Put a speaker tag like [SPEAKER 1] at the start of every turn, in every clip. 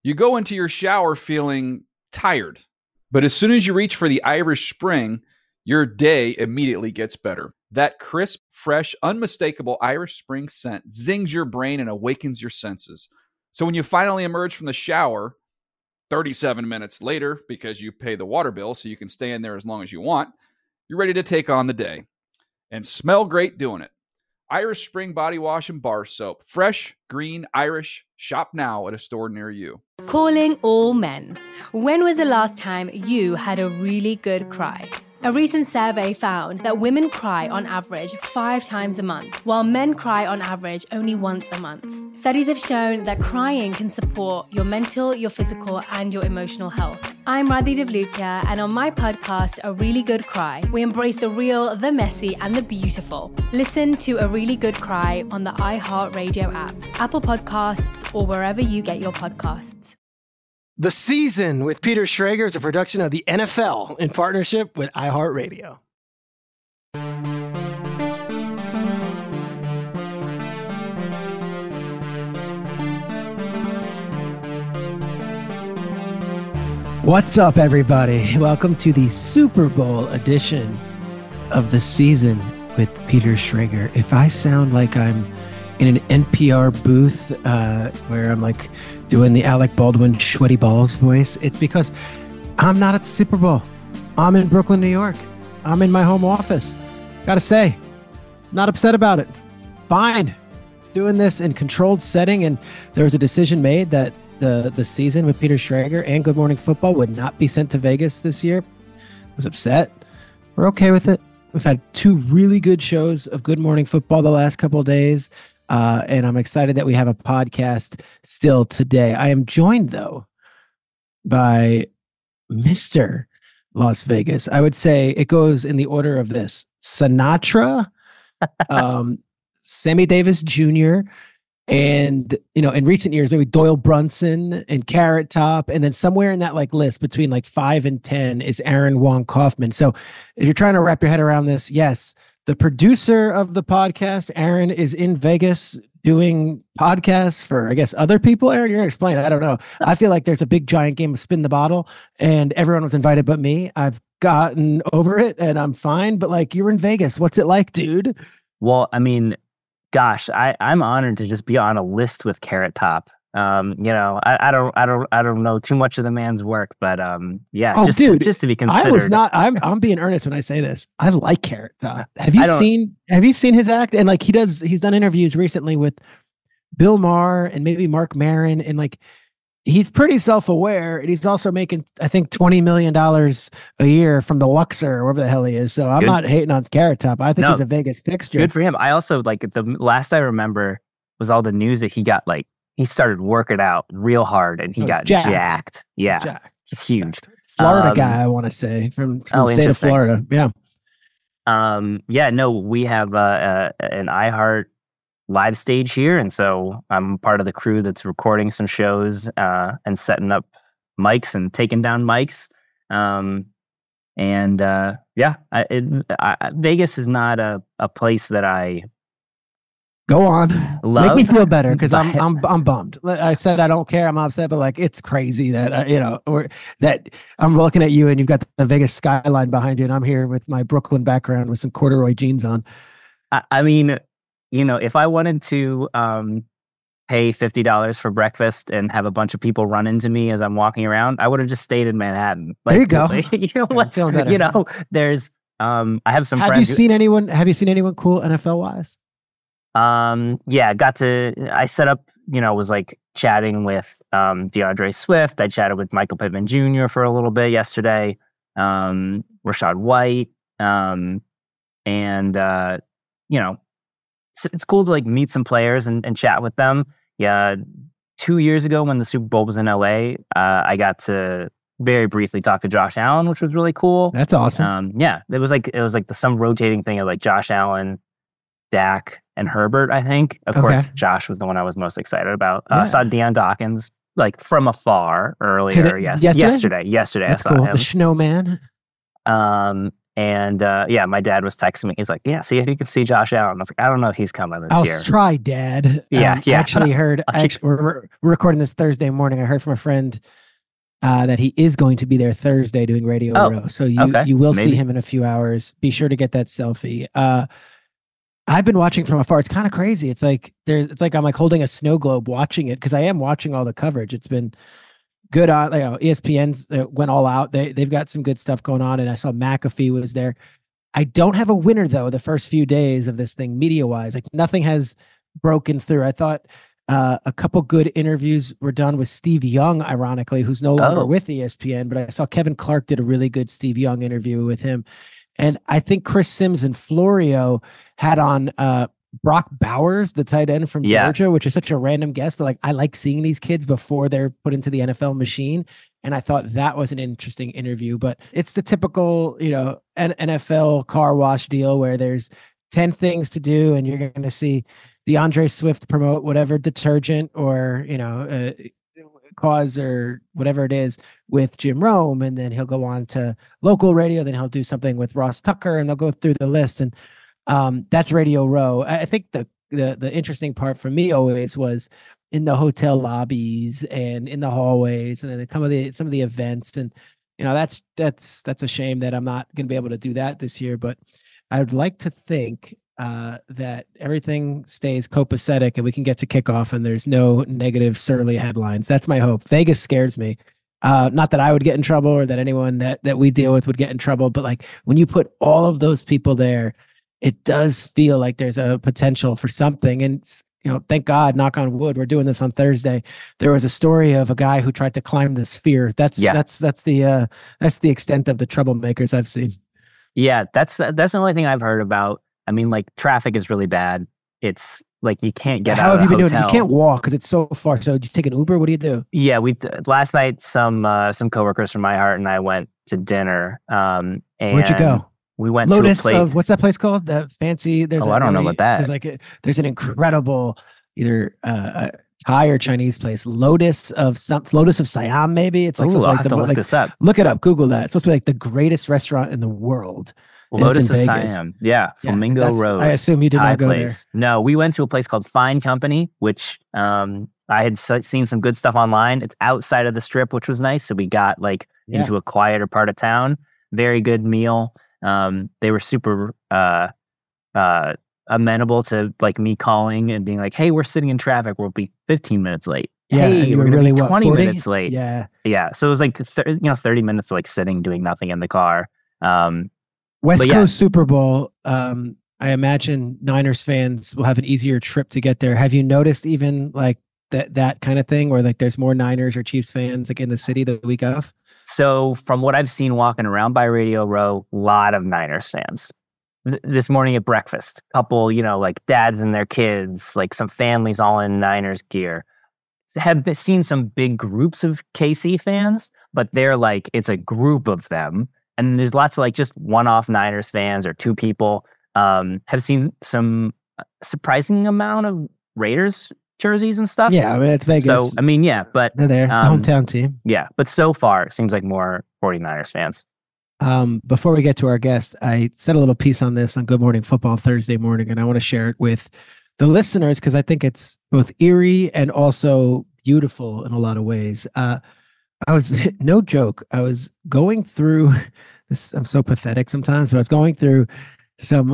[SPEAKER 1] You go into your shower feeling tired, but as soon as you reach for the Irish Spring, your day immediately gets better. That crisp, fresh, unmistakable Irish Spring scent zings your brain and awakens your senses. So when you finally emerge from the shower 37 minutes later, because you pay the water bill so you can stay in there as long as you want, you're ready to take on the day and smell great doing it. Irish Spring Body Wash and Bar Soap. Fresh, green, Irish. Shop now at a store near you.
[SPEAKER 2] Calling all men. When was the last time you had a really good cry? A recent survey found that women cry on average 5 times a month, while men cry on average only once a month. Studies have shown that crying can support your mental, your physical, and your emotional health. I'm Radhi Devlukia, and on my podcast, A Really Good Cry, we embrace the real, the messy, and the beautiful. Listen to A Really Good Cry on the iHeartRadio app, Apple Podcasts, or wherever you get your podcasts.
[SPEAKER 3] The Season with Peter Schrager is a production of the NFL in partnership with iHeartRadio. What's up, everybody? Welcome to the Super Bowl edition of The Season with Peter Schrager. If I sound like I'm in an NPR booth where I'm like doing the Alec Baldwin sweaty balls voice, it's because I'm not at the Super Bowl. I'm in Brooklyn, New York. I'm in my home office. Gotta say, not upset about it. Fine. Doing this in controlled setting, and there was a decision made that the Season with Peter Schrager and Good Morning Football would not be sent to Vegas this year. I was upset. We're okay with it. We've had 2 really good shows of Good Morning Football the last couple of days. And I'm excited that we have a podcast still today. I am joined, though, by Mr. Las Vegas. I would say it goes in the order of this: Sinatra, Sammy Davis Jr., and, you know, in recent years, maybe Doyle Brunson and Carrot Top. And then somewhere in that like list between like 5 and 10 is Aaron Wong Kaufman. So if you're trying to wrap your head around this, yes, the producer of the podcast, Aaron, is in Vegas doing podcasts for, I guess, other people. Aaron, you're going to explain it. I don't know. I feel like there's a big giant game of spin the bottle and everyone was invited but me. I've gotten over it and I'm fine. But like, you're in Vegas. What's it like, dude?
[SPEAKER 4] Well, I mean, gosh, I'm honored to just be on a list with Carrot Top. You know, I don't know too much of the man's work, but yeah,
[SPEAKER 3] oh,
[SPEAKER 4] just
[SPEAKER 3] dude,
[SPEAKER 4] just to be considered.
[SPEAKER 3] I was not. I'm being earnest when I say this. I like Carrot Top. Have you seen his act? And like he's done interviews recently with Bill Maher and maybe Mark Maron, and like he's pretty self-aware, and he's also making, I think, $20 million a year from the Luxor or wherever the hell he is. So I'm not hating on Carrot Top. I think he's a Vegas fixture.
[SPEAKER 4] Good for him. I also like the last I remember was all the news that he got like. He started working out real hard and he got jacked. Yeah. It's huge.
[SPEAKER 3] Florida guy, I want to say, from the state of Florida. Yeah.
[SPEAKER 4] Yeah, no, we have an iHeart live stage here. And so I'm part of the crew that's recording some shows and setting up mics and taking down mics. Vegas is not a place that I
[SPEAKER 3] go on.
[SPEAKER 4] Love,
[SPEAKER 3] make me feel better because I'm bummed. I said I don't care. I'm upset, but like it's crazy that or that I'm looking at you and you've got the Vegas skyline behind you, and I'm here with my Brooklyn background with some corduroy jeans on.
[SPEAKER 4] I mean, you know, if I wanted to pay $50 for breakfast and have a bunch of people run into me as I'm walking around, I would have just stayed in Manhattan. Like,
[SPEAKER 3] there you go.
[SPEAKER 4] There's I have some friends.
[SPEAKER 3] Have you seen anyone cool NFL wise?
[SPEAKER 4] I set up, was like chatting with DeAndre Swift. I chatted with Michael Pittman Jr. for a little bit yesterday, Rachaad White. It's cool to like meet some players and chat with them. Yeah. 2 years ago when the Super Bowl was in LA, I got to very briefly talk to Josh Allen, which was really cool.
[SPEAKER 3] That's awesome.
[SPEAKER 4] It was like some rotating thing of like Josh Allen, Dak, and Herbert, I think. Of course, Josh was the one I was most excited about. I saw Deion Dawkins like from afar earlier. Yesterday.
[SPEAKER 3] That's
[SPEAKER 4] I saw
[SPEAKER 3] cool.
[SPEAKER 4] him.
[SPEAKER 3] The snowman.
[SPEAKER 4] And yeah, my dad was texting me. He's like, "Yeah, see if you can see Josh Allen." I was like, "I don't know if he's coming this year."
[SPEAKER 3] I'll try, Dad.
[SPEAKER 4] Yeah.
[SPEAKER 3] I actually heard. We're recording this Thursday morning. I heard from a friend that he is going to be there Thursday doing Radio Row. So you will see him in a few hours. Be sure to get that selfie. I've been watching from afar. It's kind of crazy. It's like I'm like holding a snow globe watching it because I am watching all the coverage. It's been good on, ESPN's went all out. They've got some good stuff going on, and I saw McAfee was there. I don't have a winner though. The first few days of this thing, media wise, like nothing has broken through. I thought a couple good interviews were done with Steve Young, ironically, who's no longer with ESPN, but I saw Kevin Clark did a really good Steve Young interview with him. And I think Chris Sims and Florio had on Brock Bowers, the tight end from Georgia, which is such a random guess, but like I like seeing these kids before they're put into the NFL machine. And I thought that was an interesting interview, but it's the typical, NFL car wash deal where there's 10 things to do and you're going to see DeAndre Swift promote whatever detergent or, cause or whatever it is with Jim Rome. And then he'll go on to local radio. Then he'll do something with Ross Tucker and they'll go through the list. And that's Radio Row. I think the interesting part for me always was in the hotel lobbies and in the hallways and then some of the events. And, that's a shame that I'm not going to be able to do that this year, but I would like to think that everything stays copacetic and we can get to kickoff and there's no negative surly headlines. That's my hope. Vegas scares me. Not that I would get in trouble or that anyone that we deal with would get in trouble, but like when you put all of those people there, it does feel like there's a potential for something. And, thank God, knock on wood, we're doing this on Thursday. There was a story of a guy who tried to climb the sphere. That's the extent of the troublemakers I've seen. Yeah,
[SPEAKER 4] that's the only thing I've heard about. I mean, like traffic is really bad. It's like you can't get out of the hotel. How have you been doing?
[SPEAKER 3] You can't walk because it's so far. So you take an Uber? What do you do?
[SPEAKER 4] Yeah, last night some coworkers from iHeart and I went to dinner. And
[SPEAKER 3] where'd you go?
[SPEAKER 4] We went
[SPEAKER 3] Lotus
[SPEAKER 4] to a place.
[SPEAKER 3] What's that place called? The fancy.
[SPEAKER 4] I don't know about that.
[SPEAKER 3] There's an incredible either Thai or Chinese place. Lotus of Siam, maybe. It's like
[SPEAKER 4] I'll have to look this up.
[SPEAKER 3] Look it up. Google that. It's supposed to be like the greatest restaurant in the world.
[SPEAKER 4] Lotus of Siam. Yeah. Flamingo Road.
[SPEAKER 3] I assume you did
[SPEAKER 4] Thai
[SPEAKER 3] not go
[SPEAKER 4] place. There. No, we went to a place called Fine Company, which I had seen some good stuff online. It's outside of the strip, which was nice. So we got into a quieter part of town. Very good meal. They were super amenable to like me calling and being like, "Hey, we're sitting in traffic. We'll be 15 minutes late."
[SPEAKER 3] Yeah,
[SPEAKER 4] hey, we're
[SPEAKER 3] really
[SPEAKER 4] be 20 minutes late.
[SPEAKER 3] Yeah.
[SPEAKER 4] So it was like 30 minutes of like sitting doing nothing in the car.
[SPEAKER 3] West Coast Super Bowl. I imagine Niners fans will have an easier trip to get there. Have you noticed even like that kind of thing where like there's more Niners or Chiefs fans like in the city the week of?
[SPEAKER 4] So from what I've seen walking around by Radio Row, a lot of Niners fans. This morning at breakfast, couple, like dads and their kids, like some families all in Niners gear. Have seen some big groups of KC fans, but they're like, it's a group of them. And there's lots of like just one-off Niners fans or two people. Have seen some surprising amount of Raiders jerseys and stuff.
[SPEAKER 3] Yeah, I mean, it's Vegas.
[SPEAKER 4] So, I mean, yeah, but
[SPEAKER 3] they're there. It's the hometown team.
[SPEAKER 4] Yeah, but so far, it seems like more 49ers fans.
[SPEAKER 3] Before we get to our guest, I said a little piece on this on Good Morning Football Thursday morning, and I want to share it with the listeners because I think it's both eerie and also beautiful in a lot of ways. I was, no joke, I was going through this. I'm so pathetic sometimes, but I was going through some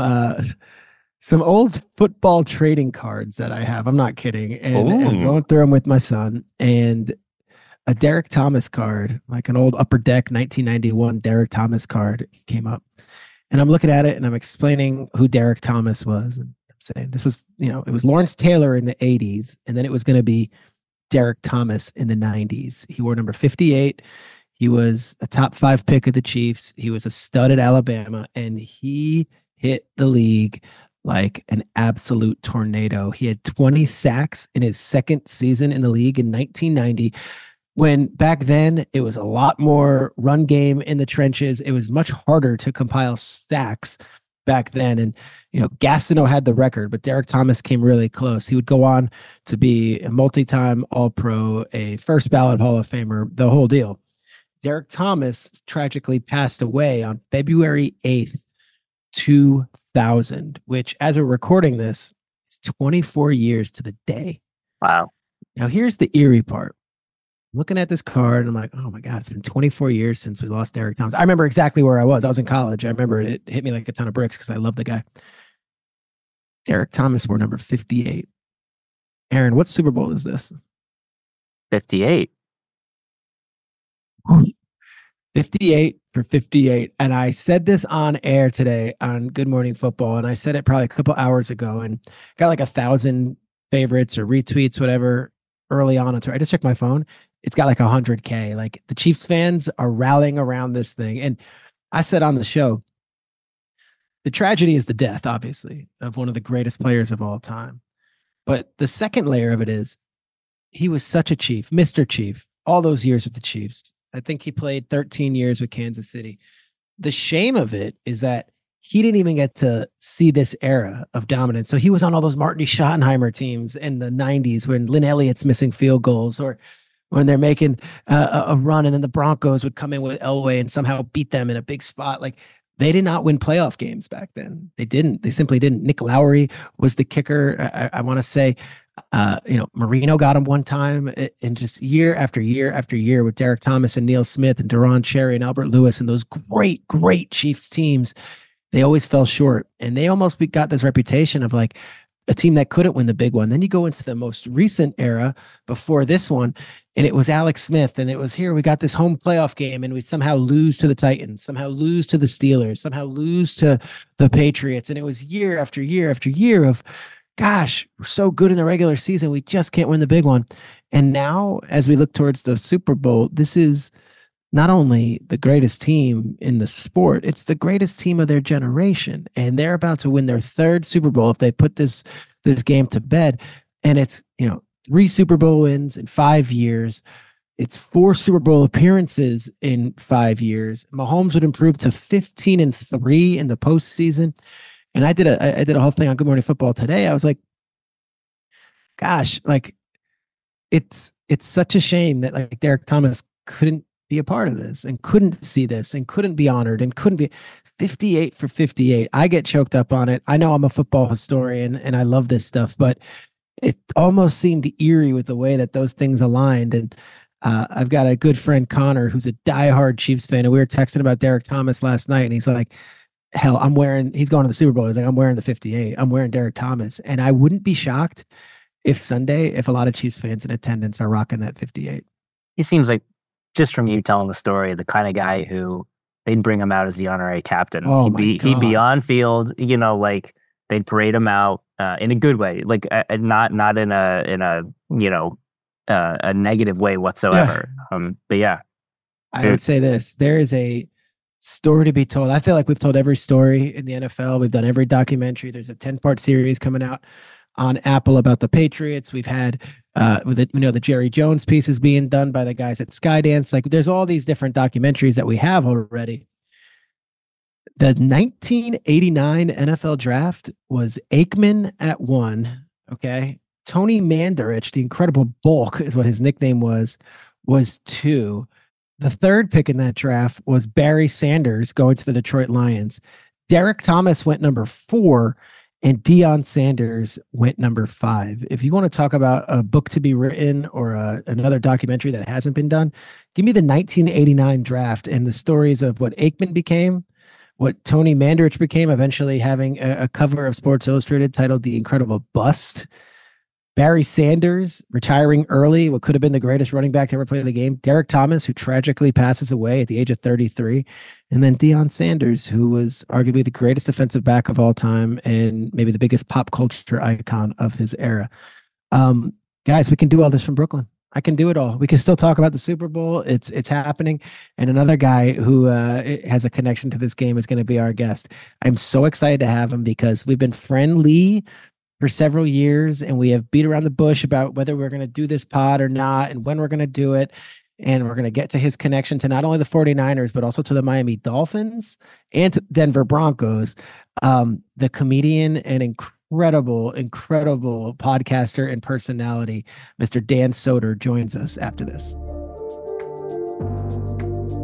[SPEAKER 3] old football trading cards that I have. I'm not kidding. And going through them with my son, and a Derek Thomas card, like an old Upper Deck 1991 Derek Thomas card came up. And I'm looking at it and I'm explaining who Derek Thomas was. And I'm saying this was, it was Lawrence Taylor in the 80s. And then it was going to be Derek Thomas in the 90s. He wore number 58. He was a top 5 pick of the Chiefs. He was a stud at Alabama, and he hit the league like an absolute tornado. He had 20 sacks in his second season in the league in 1990. When back then it was a lot more run game in the trenches. It was much harder to compile sacks back then. And, Gastineau had the record, but Derek Thomas came really close. He would go on to be a multi-time All-Pro, a first ballot Hall of Famer, the whole deal. Derek Thomas tragically passed away on February 8th, 2000, which as we're recording this, it's 24 years to the day.
[SPEAKER 4] Wow.
[SPEAKER 3] Now, here's the eerie part. Looking at this card, and I'm like, oh my God, it's been 24 years since we lost Derek Thomas. I remember exactly where I was. I was in college. I remember it hit me like a ton of bricks because I love the guy. Derek Thomas wore number 58. Aaron, what Super Bowl is this?
[SPEAKER 4] 58.
[SPEAKER 3] 58 for 58. And I said this on air today on Good Morning Football. And I said it probably a couple hours ago and got like 1,000 favorites or retweets, whatever, early on. I just checked my phone. It's got like 100K. Like the Chiefs fans are rallying around this thing. And I said on the show, the tragedy is the death, obviously, of one of the greatest players of all time. But the second layer of it is he was such a Chief, Mr. Chief, all those years with the Chiefs. I think he played 13 years with Kansas City. The shame of it is that he didn't even get to see this era of dominance. So he was on all those Marty Schottenheimer teams in the 90s when Lynn Elliott's missing field goals, or when they're making a run and then the Broncos would come in with Elway and somehow beat them in a big spot. Like, they did not win playoff games back then. They didn't. They simply didn't. Nick Lowry was the kicker. I want to say, Marino got him one time, and just year after year after year with Derek Thomas and Neil Smith and Deron Cherry and Albert Lewis and those great, great Chiefs teams, they always fell short. And they almost got this reputation of like a team that couldn't win the big one. Then you go into the most recent era before this one, and it was Alex Smith, and it was here, we got this home playoff game, and we somehow lose to the Titans, somehow lose to the Steelers, somehow lose to the Patriots. And it was year after year after year of, gosh, we're so good in the regular season, we just can't win the big one. And now, as we look towards the Super Bowl, this is not only the greatest team in the sport, it's the greatest team of their generation. And they're about to win their third Super Bowl if they put this game to bed. And it's, 3 Super Bowl wins in 5 years. It's 4 Super Bowl appearances in 5 years. Mahomes would improve to 15-3 in the postseason. And I did a whole thing on Good Morning Football today. I was like, gosh, like it's such a shame that like Derek Thomas couldn't be a part of this and couldn't see this and couldn't be honored and couldn't be 58 for 58. I get choked up on it. I know I'm a football historian and I love this stuff, but it almost seemed eerie with the way that those things aligned. And I've got a good friend, Connor, who's a diehard Chiefs fan. And we were texting about Derek Thomas last night. And he's like, hell, he's going to the Super Bowl. He's like, I'm wearing the 58. I'm wearing Derek Thomas. And I wouldn't be shocked if a lot of Chiefs fans in attendance are rocking that 58.
[SPEAKER 4] He seems like, just from you telling the story, the kind of guy who they'd bring him out as the honorary captain.
[SPEAKER 3] Oh,
[SPEAKER 4] he'd be on field, like they'd parade him out in a good way, like not in a negative way whatsoever. Yeah. But yeah,
[SPEAKER 3] I would say this: there is a story to be told. I feel like we've told every story in the NFL. We've done every documentary. There's a 10-part series coming out on Apple about the Patriots. We've had the Jerry Jones piece is being done by the guys at Skydance. Like, there's all these different documentaries that we have already. The 1989 NFL draft was Aikman at 1. Okay. Tony Mandarich, the Incredible Bulk is what his nickname was 2. The third pick in that draft was Barry Sanders going to the Detroit Lions. Derek Thomas went number 4. And Deion Sanders went number 5. If you want to talk about a book to be written or another documentary that hasn't been done, give me the 1989 draft and the stories of what Aikman became, what Tony Mandarich became, eventually having a cover of Sports Illustrated titled The Incredible Bust. Barry Sanders retiring early, what could have been the greatest running back to ever play the game. Derek Thomas, who tragically passes away at the age of 33. And then Deion Sanders, who was arguably the greatest defensive back of all time and maybe the biggest pop culture icon of his era. Guys, we can do all this from Brooklyn. I can do it all. We can still talk about the Super Bowl. It's happening. And another guy who has a connection to this game is going to be our guest. I'm so excited to have him because we've been friendly for several years, and we have beat around the bush about whether we're going to do this pod or not and when we're going to do it. And we're going to get to his connection to not only the 49ers, but also to the Miami Dolphins and to Denver Broncos. The comedian and incredible podcaster and personality, Mr. Dan Soder, joins us after this.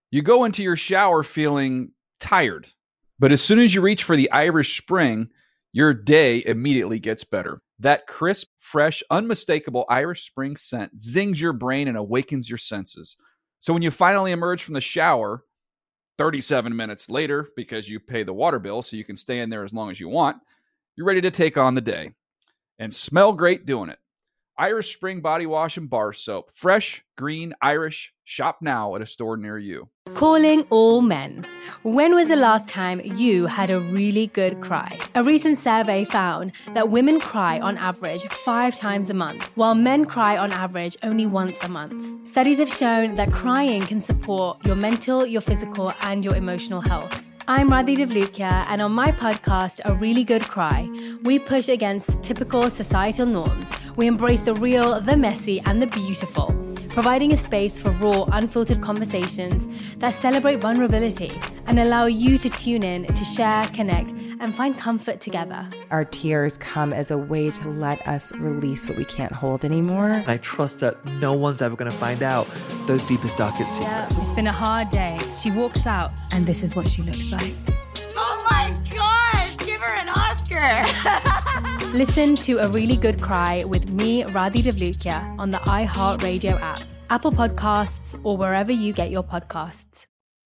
[SPEAKER 1] You go into your shower feeling tired, but as soon as you reach for the Irish Spring, your day immediately gets better. That crisp, fresh, unmistakable Irish Spring scent zings your brain and awakens your senses. So when you finally emerge from the shower 37 minutes later, because you pay the water bill so you can stay in there as long as you want, you're ready to take on the day and smell great doing it. Irish Spring Body Wash and Bar Soap. Fresh, green, Irish. Shop now at a store near you.
[SPEAKER 2] Calling all men. When was the last time you had a really good cry? A recent survey found that women cry on average 5 times a month, while men cry on average only once a month. Studies have shown that crying can support your mental, your physical, and your emotional health. I'm Radhi Devlukia, and on my podcast, A Really Good Cry, we push against typical societal norms. We embrace the real, the messy, and the beautiful, providing a space for raw, unfiltered conversations that celebrate vulnerability and allow you to tune in to share, connect, and find comfort together.
[SPEAKER 5] Our tears come as a way to let us release what we can't hold anymore.
[SPEAKER 6] And I trust that no one's ever going to find out those deepest, darkest secrets.
[SPEAKER 2] Yeah, it's been a hard day. She walks out, and this is what she looks like.
[SPEAKER 7] Oh my gosh, give her an Oscar.
[SPEAKER 2] Listen to A Really Good Cry with me, Radhi Devlukia, on the iHeartRadio app, Apple Podcasts, or wherever you get your podcasts.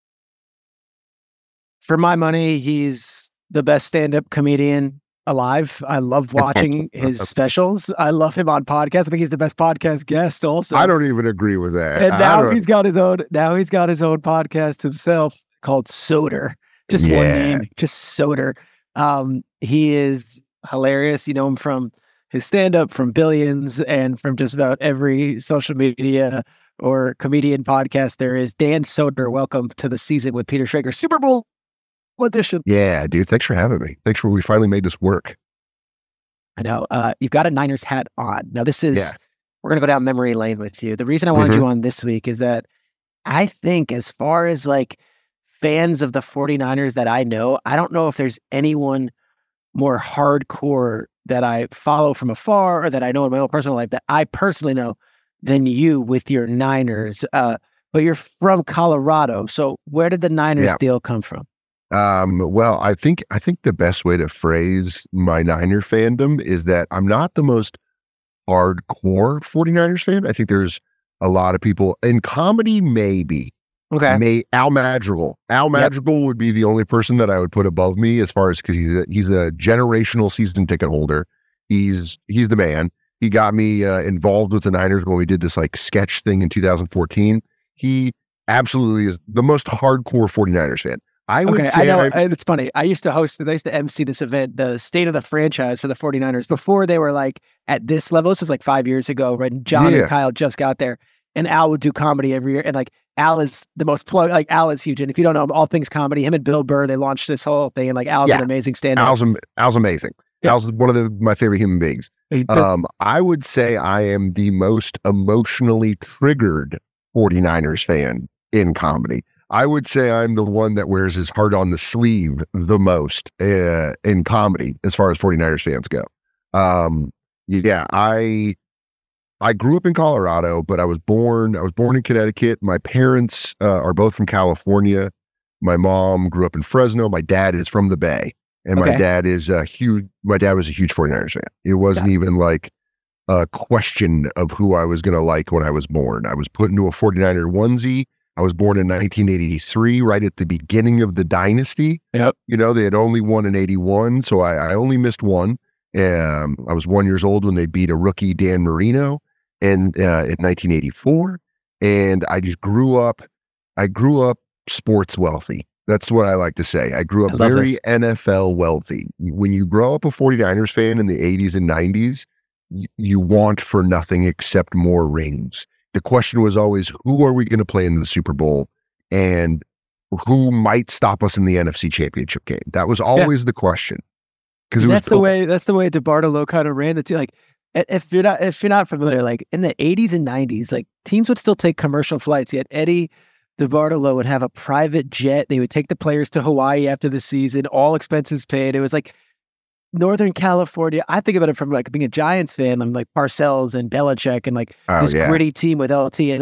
[SPEAKER 3] For my money, he's the best stand-up comedian alive. I love watching his specials. I love him on podcasts. I think he's the best podcast guest also.
[SPEAKER 8] I don't even agree with that.
[SPEAKER 3] And now he's got his own podcast himself called Soder. Just one name, just Soder. He is hilarious. You know him from his stand-up, from Billions, and from just about every social media or comedian podcast there is. Dan Soder, welcome to the season with Peter Schrager, Super Bowl edition.
[SPEAKER 8] Yeah, dude. Thanks for having me. Thanks for we finally made this work.
[SPEAKER 3] I know. You've got a Niners hat on. Now this is, we're going to go down memory lane with you. The reason I wanted you on this week is that I think as far as like fans of the 49ers that I know, I don't know if there's anyone more hardcore that I follow from afar or that I know in my own personal life that I personally know than you with your Niners. But you're from Colorado. So where did the Niners deal come from?
[SPEAKER 8] Well, I think the best way to phrase my Niner fandom is that I'm not the most hardcore 49ers fan. I think there's a lot of people in comedy, maybe. Okay. Al Madrigal. Al Madrigal would be the only person that I would put above me as far as, because he's a generational season ticket holder. He's the man. He got me involved with the Niners when we did this like sketch thing in 2014. He absolutely is the most hardcore 49ers fan. I would say,
[SPEAKER 3] I know, and it's funny. I used to MC this event, the State of the Franchise for the 49ers, before they were like at this level. This was like 5 years ago when John and Kyle just got there. And Al would do comedy every year. And like Al is the most like Al is huge. And if you don't know all things comedy, him and Bill Burr, they launched this whole thing. And like Al's an amazing stand-up.
[SPEAKER 8] Al's amazing. Yeah. Al's one of my favorite human beings. I would say I am the most emotionally triggered 49ers fan in comedy. I would say I'm the one that wears his heart on the sleeve the most in comedy as far as 49ers fans go. I grew up in Colorado, but I was born in Connecticut. My parents are both from California. My mom grew up in Fresno. My dad is from the Bay, and my dad was a huge 49ers fan. It wasn't even like a question of who I was going to like when I was born. I was put into a 49er onesie. I was born in 1983, right at the beginning of the dynasty. Yep. You know, they had only won in 81, so I only missed one. I was 1 year old when they beat a rookie, Dan Marino, in 1984. And I just grew up sports wealthy. That's what I like to say. I grew up very NFL wealthy. When you grow up a 49ers fan in the 80s and 90s, you want for nothing except more rings. The question was always, who are we going to play in the Super Bowl, and who might stop us in the NFC Championship game? That was always the question. Because that's the way DeBartolo kind of ran the team. Like, if you're not familiar, like in the 80s and 90s, like teams would still take commercial flights. Yet Eddie DeBartolo would have a private jet. They would take the players to Hawaii after the season, all expenses paid. It was like Northern California. I think about it from like being a Giants fan. I'm like Parcells and Belichick and like this gritty team with LT. And then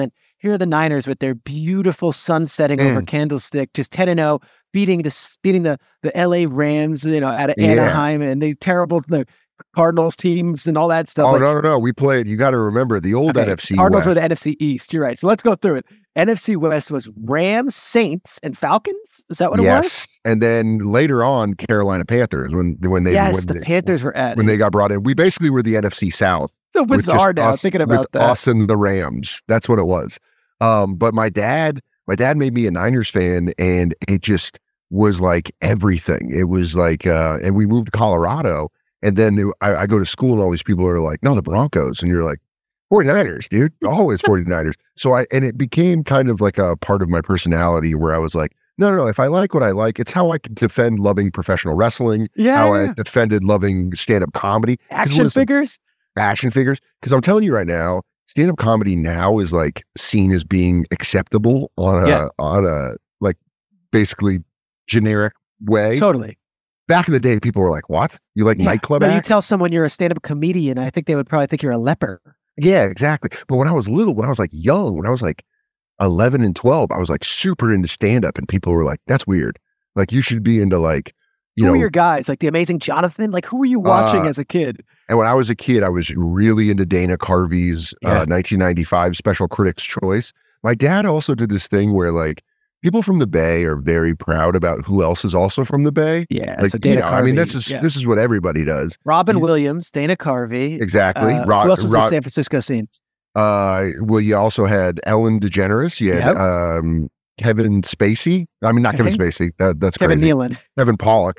[SPEAKER 3] here are the Niners with their beautiful sun setting over Candlestick, just 10-0, beating the LA Rams, out of Anaheim, and the Cardinals teams and all that stuff.
[SPEAKER 8] Oh, no. We played, you got to remember, the old NFC
[SPEAKER 3] Cardinals
[SPEAKER 8] West.
[SPEAKER 3] were the NFC East. You're right. So let's go through it. NFC West was Rams, Saints, and Falcons. Is that what it was?
[SPEAKER 8] Yes. And then later on, Carolina Panthers, when
[SPEAKER 3] the Panthers were added.
[SPEAKER 8] When they got brought in. We basically were the NFC South.
[SPEAKER 3] So bizarre now, thinking about that.
[SPEAKER 8] Us and the Rams. That's what it was. But my dad made me a Niners fan, and it just was like everything. It was like, and we moved to Colorado, and then I go to school, and all these people are like, no, the Broncos. And you're like, 49ers, dude, always 49ers. So and it became kind of like a part of my personality where I was like, no, if I like what I like, it's how I can defend loving professional wrestling, I defended loving stand-up comedy.
[SPEAKER 3] Action figures.
[SPEAKER 8] Because I'm telling you right now, stand-up comedy now is like seen as being acceptable on a like basically generic way.
[SPEAKER 3] Totally.
[SPEAKER 8] Back in the day, people were like, what? You like nightclub acts?
[SPEAKER 3] You tell someone you're a stand-up comedian, I think they would probably think you're a leper.
[SPEAKER 8] Yeah, exactly. But when I was little, when I was like young, when I was like 11 and 12, I was like super into stand-up, and people were like, that's weird. Like, you should be into like,
[SPEAKER 3] who were your guys? Like The Amazing Jonathan? Like, who were you watching as a kid?
[SPEAKER 8] And when I was a kid, I was really into Dana Carvey's 1995 Special Critics Choice. My dad also did this thing where like people from the Bay are very proud about who else is also from the Bay.
[SPEAKER 3] Yeah,
[SPEAKER 8] like,
[SPEAKER 3] so Dana Carvey.
[SPEAKER 8] I mean, this is what everybody does.
[SPEAKER 3] Robin Williams, Dana Carvey.
[SPEAKER 8] Exactly.
[SPEAKER 3] Who else was the San Francisco scene?
[SPEAKER 8] Well, you also had Ellen DeGeneres. You had Kevin Spacey. I mean, not Kevin Spacey. That's
[SPEAKER 3] Kevin
[SPEAKER 8] crazy.
[SPEAKER 3] Nealon.
[SPEAKER 8] Kevin Pollak.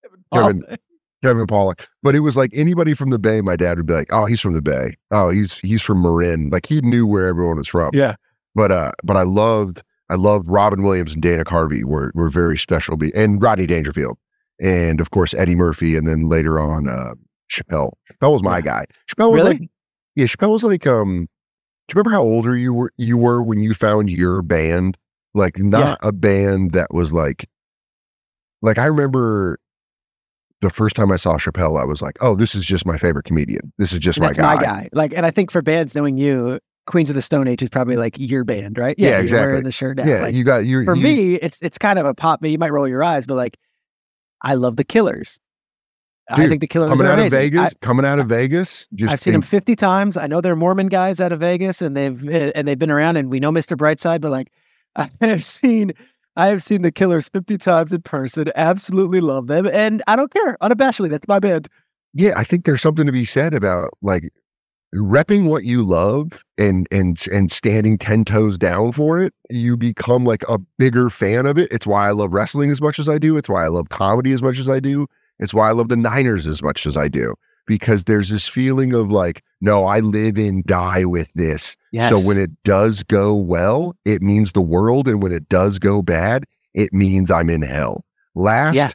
[SPEAKER 8] Kevin Pollak. But it was like anybody from the Bay, my dad would be like, oh, he's from the Bay. Oh, he's from Marin. Like he knew where everyone was from.
[SPEAKER 3] Yeah.
[SPEAKER 8] But I loved Robin Williams and Dana Carvey were very special. And Rodney Dangerfield. And of course, Eddie Murphy. And then later on, Chappelle. Chappelle was my guy. Chappelle was Chappelle was like, do you remember how older you were when you found your band? Like not a band that was like I remember the first time I saw Chappelle, I was like, oh, this is just my favorite comedian. This is just my guy.
[SPEAKER 3] Like, and I think for bands, knowing you, Queens of the Stone Age is probably like your band, right?
[SPEAKER 8] Yeah, exactly.
[SPEAKER 3] You're wearing the shirt now.
[SPEAKER 8] Yeah,
[SPEAKER 3] like, me, it's kind of a pop. You might roll your eyes, but like, I love the Killers. Dude, I think the Killers
[SPEAKER 8] coming
[SPEAKER 3] are
[SPEAKER 8] out
[SPEAKER 3] amazing.
[SPEAKER 8] Of Vegas.
[SPEAKER 3] I've seen them 50 times. I know they're Mormon guys out of Vegas, and they've been around, and we know Mr. Brightside, but like, I have seen the Killers 50 times in person. Absolutely love them, and I don't care. Unabashedly, that's my band.
[SPEAKER 8] Yeah, I think there's something to be said about like repping what you love and standing 10 toes down for it. You become like a bigger fan of it. It's why I love wrestling as much as I do. It's why I love comedy as much as I do. It's why I love the Niners as much as I do, because there's this feeling of like, no, I live and die with this.
[SPEAKER 3] Yes.
[SPEAKER 8] So when it does go well, it means the world. And when it does go bad, it means I'm in hell. Last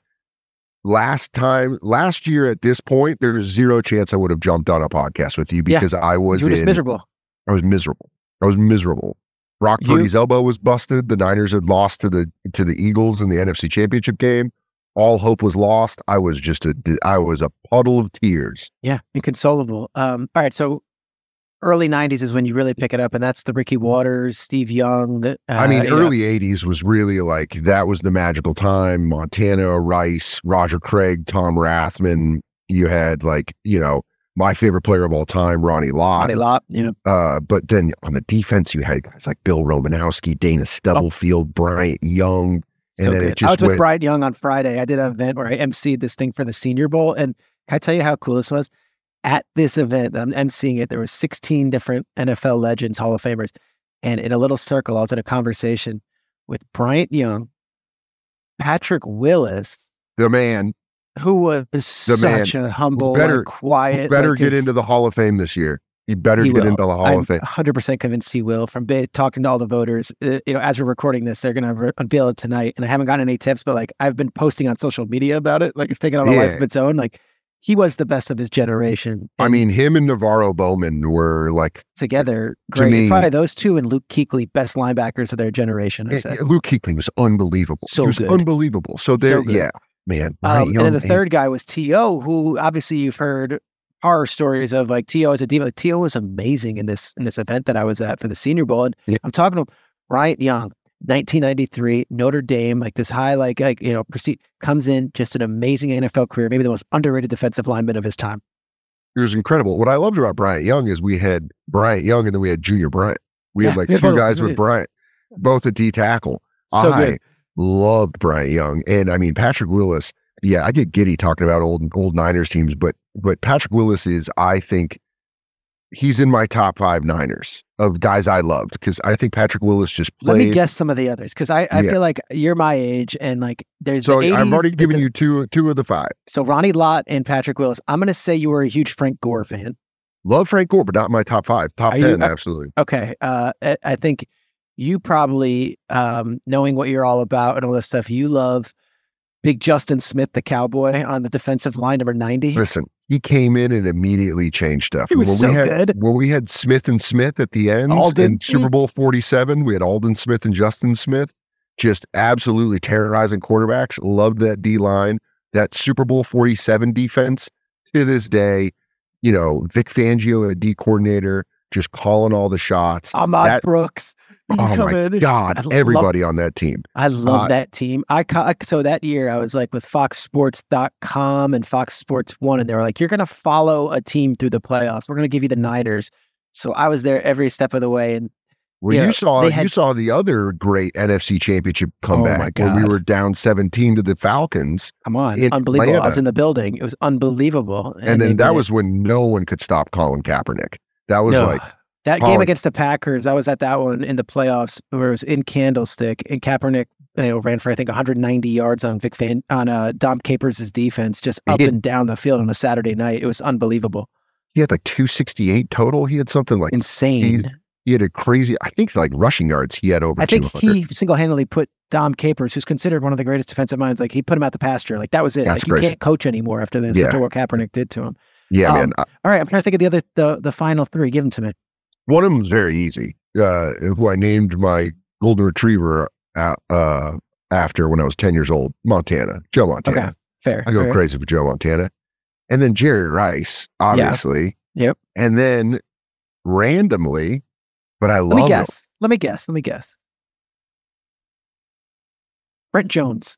[SPEAKER 8] year at this point, there's zero chance I would have jumped on a podcast with you because I was
[SPEAKER 3] miserable.
[SPEAKER 8] I was miserable. Brock Purdy's elbow was busted. The Niners had lost to the Eagles in the NFC Championship game. All hope was lost. I was a puddle of tears.
[SPEAKER 3] Yeah, inconsolable. All right, so early 90s is when you really pick it up, and that's the Ricky Waters, Steve Young.
[SPEAKER 8] Early 80s was really like, that was the magical time. Montana, Rice, Roger Craig, Tom Rathman. You had like, my favorite player of all time, Ronnie Lott. But then on the defense, you had guys like Bill Romanowski, Dana Stubblefield, Bryant Young. And
[SPEAKER 3] so
[SPEAKER 8] then
[SPEAKER 3] good.
[SPEAKER 8] it just
[SPEAKER 3] I was with Bryant Young on Friday. I did an event where I emceed this thing for the Senior Bowl. And can I tell you how cool this was? At this event, I'm emceeing it, there were 16 different NFL legends, Hall of Famers. And in a little circle, I was in a conversation with Bryant Young, Patrick Willis.
[SPEAKER 8] The man.
[SPEAKER 3] Who was such a humble, quiet.
[SPEAKER 8] Better get into the Hall of Fame this year. He better get into the Hall of Fame.
[SPEAKER 3] I'm 100% convinced he will. From talking to all the voters, as we're recording this, they're going to unveil it tonight. And I haven't gotten any tips, but like I've been posting on social media about it. Like it's taken on a life of its own. Like he was the best of his generation.
[SPEAKER 8] I mean, him and Navarro Bowman were like
[SPEAKER 3] together. Great. To me, probably those two and Luke Kuechly, best linebackers of their generation.
[SPEAKER 8] Luke Kuechly was unbelievable.
[SPEAKER 3] He was
[SPEAKER 8] unbelievable. So there, man.
[SPEAKER 3] And then the third guy was T.O., who obviously you've heard horror stories of like T.O. as a diva. Like, T.O. was amazing in this event that I was at for the Senior Bowl. And I'm talking to him, Bryant Young, 1993, Notre Dame, like this high, comes in, just an amazing NFL career, maybe the most underrated defensive lineman of his time.
[SPEAKER 8] It was incredible. What I loved about Bryant Young is we had Bryant Young and then we had Junior Bryant. We had like two guys with Bryant, both at D tackle.
[SPEAKER 3] So good.
[SPEAKER 8] Loved Bryant Young. And I mean, Patrick Willis, I get giddy talking about old Niners teams, but Patrick Willis is, I think, he's in my top 5 Niners of guys I loved, because I think Patrick Willis just played.
[SPEAKER 3] Let me guess some of the others, because I feel like you're my age, and like there's
[SPEAKER 8] so
[SPEAKER 3] the 80s,
[SPEAKER 8] I've already given you two of the 5.
[SPEAKER 3] So Ronnie Lott and Patrick Willis. I'm going to say you were a huge Frank Gore fan.
[SPEAKER 8] Love Frank Gore, but not my top 5. Top 10, absolutely.
[SPEAKER 3] Okay. I think you probably, knowing what you're all about and all this stuff, you love Big Justin Smith, the cowboy on the defensive line, number 90.
[SPEAKER 8] Listen, he came in and immediately changed stuff.
[SPEAKER 3] He was good.
[SPEAKER 8] When we had Smith and Smith at the end in Super Bowl 47, we had Aldon Smith and Justin Smith just absolutely terrorizing quarterbacks. Loved that D-line. That Super Bowl 47 defense to this day, Vic Fangio, a D coordinator, just calling all the shots.
[SPEAKER 3] Ahmad Brooks.
[SPEAKER 8] Oh my God, everybody on that team.
[SPEAKER 3] I love that team. So that year I was like with FoxSports.com and Fox Sports 1, and they were like, you're going to follow a team through the playoffs. We're going to give you the Niners. So I was there every step of the way. And
[SPEAKER 8] you saw the other great NFC Championship comeback when we were down 17 to the Falcons.
[SPEAKER 3] Come on, unbelievable. Atlanta. I was in the building. It was unbelievable.
[SPEAKER 8] And then that was when no one could stop Colin Kaepernick. That was
[SPEAKER 3] that game against the Packers. I was at that one in the playoffs where it was in Candlestick, and Kaepernick ran for I think 190 yards on Dom Capers' defense, just up and down the field on a Saturday night. It was unbelievable.
[SPEAKER 8] He had like 268 total. He had something like
[SPEAKER 3] insane.
[SPEAKER 8] He had a crazy, I think, like rushing yards. He had over 200.
[SPEAKER 3] I think he single-handedly put Dom Capers, who's considered one of the greatest defensive minds, like he put him out the pasture. Like that was it. Like, you can't coach anymore after this. After what Kaepernick did to him.
[SPEAKER 8] Yeah, man.
[SPEAKER 3] All right, I'm trying to think of the final 3. Give them to me.
[SPEAKER 8] One of them is very easy. Who I named my golden retriever after when I was 10 years old, Montana, Joe Montana.
[SPEAKER 3] Okay, fair.
[SPEAKER 8] I go crazy for Joe Montana. And then Jerry Rice, obviously.
[SPEAKER 3] Yeah. Yep.
[SPEAKER 8] And then randomly, but I love
[SPEAKER 3] Let me guess. Brent Jones.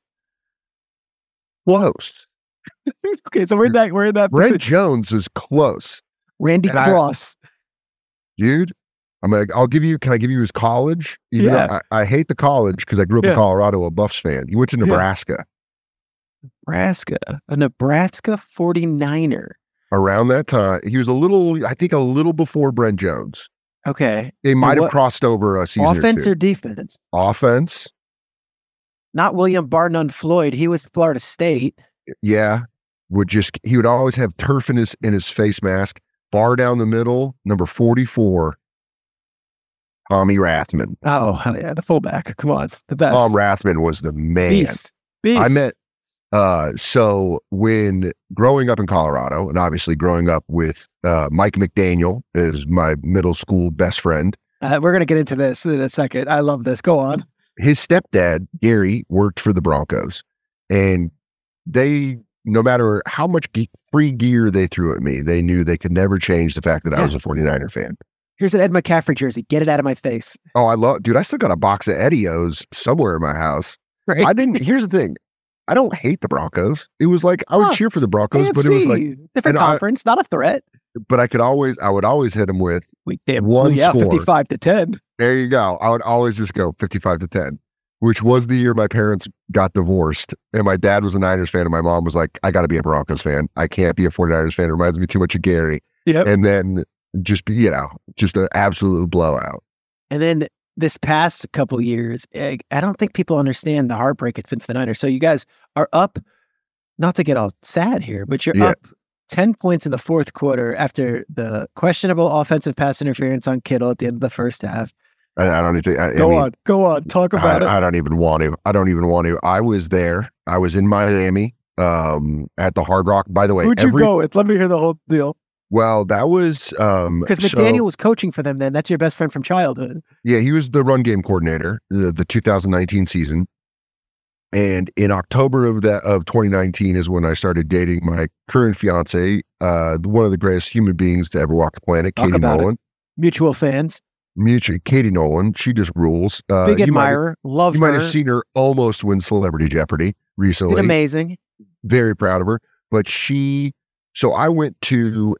[SPEAKER 8] Close.
[SPEAKER 3] Okay, so we're in that
[SPEAKER 8] Brent
[SPEAKER 3] position.
[SPEAKER 8] Jones is close.
[SPEAKER 3] Randy Cross.
[SPEAKER 8] Dude, I'll give you, can I give you his college? Even though I hate the college because I grew up in Colorado, a Buffs fan. He went to Nebraska.
[SPEAKER 3] A Nebraska 49er.
[SPEAKER 8] Around that time, he was a little before Brent Jones.
[SPEAKER 3] Okay.
[SPEAKER 8] They might have crossed over a season
[SPEAKER 3] offense
[SPEAKER 8] or
[SPEAKER 3] or defense?
[SPEAKER 8] Offense.
[SPEAKER 3] Not William Barnum Floyd. He was Florida State.
[SPEAKER 8] Yeah. He would always have turf in his face mask. Bar down the middle, number 44, Tommy Rathman.
[SPEAKER 3] Oh, hell yeah, the fullback. Come on, the best.
[SPEAKER 8] Tom Rathman was the man.
[SPEAKER 3] Beast.
[SPEAKER 8] I met, so when growing up in Colorado, and obviously growing up with Mike McDaniel is my middle school best friend.
[SPEAKER 3] We're going to get into this in a second. I love this. Go on.
[SPEAKER 8] His stepdad, Gary, worked for the Broncos, and no matter how much free gear they threw at me, they knew they could never change the fact that I was a 49er fan.
[SPEAKER 3] Here's an Ed McCaffrey jersey. Get it out of my face.
[SPEAKER 8] Oh, I still got a box of Eddie-O's somewhere in my house.
[SPEAKER 3] Right.
[SPEAKER 8] Here's the thing. I don't hate the Broncos. It was like, I would cheer for the Broncos,
[SPEAKER 3] AFC,
[SPEAKER 8] but it was like
[SPEAKER 3] different conference, not a threat.
[SPEAKER 8] But I would always hit them with one score.
[SPEAKER 3] 55-10.
[SPEAKER 8] There you go. I would always just go 55-10. Which was the year my parents got divorced. And my dad was a Niners fan, and my mom was like, I got to be a Broncos fan. I can't be a 49ers fan. It reminds me too much of Gary.
[SPEAKER 3] Yep.
[SPEAKER 8] And then just an absolute blowout.
[SPEAKER 3] And then this past couple years, I don't think people understand the heartbreak it's been for the Niners. So you guys are up, not to get all sad here, but you're up 10 points in the fourth quarter after the questionable offensive pass interference on Kittle at the end of the first half.
[SPEAKER 8] I don't even.
[SPEAKER 3] Go on. Talk about it.
[SPEAKER 8] I don't even want to. I was there. I was in Miami at the Hard Rock. By the way,
[SPEAKER 3] who'd you go with? Let me hear the whole deal.
[SPEAKER 8] Well, that was
[SPEAKER 3] because McDaniel was coaching for them then. That's your best friend from childhood.
[SPEAKER 8] Yeah, he was the run game coordinator, the 2019 season. And in October of 2019 is when I started dating my current fiance, one of the greatest human beings to ever walk the planet,
[SPEAKER 3] Talk
[SPEAKER 8] Katie
[SPEAKER 3] about
[SPEAKER 8] Nolan.
[SPEAKER 3] Mutual fans.
[SPEAKER 8] Katie Nolan, she just rules.
[SPEAKER 3] Big admirer. Love her.
[SPEAKER 8] You might have seen her almost win Celebrity Jeopardy recently.
[SPEAKER 3] Did amazing.
[SPEAKER 8] Very proud of her. But so I went to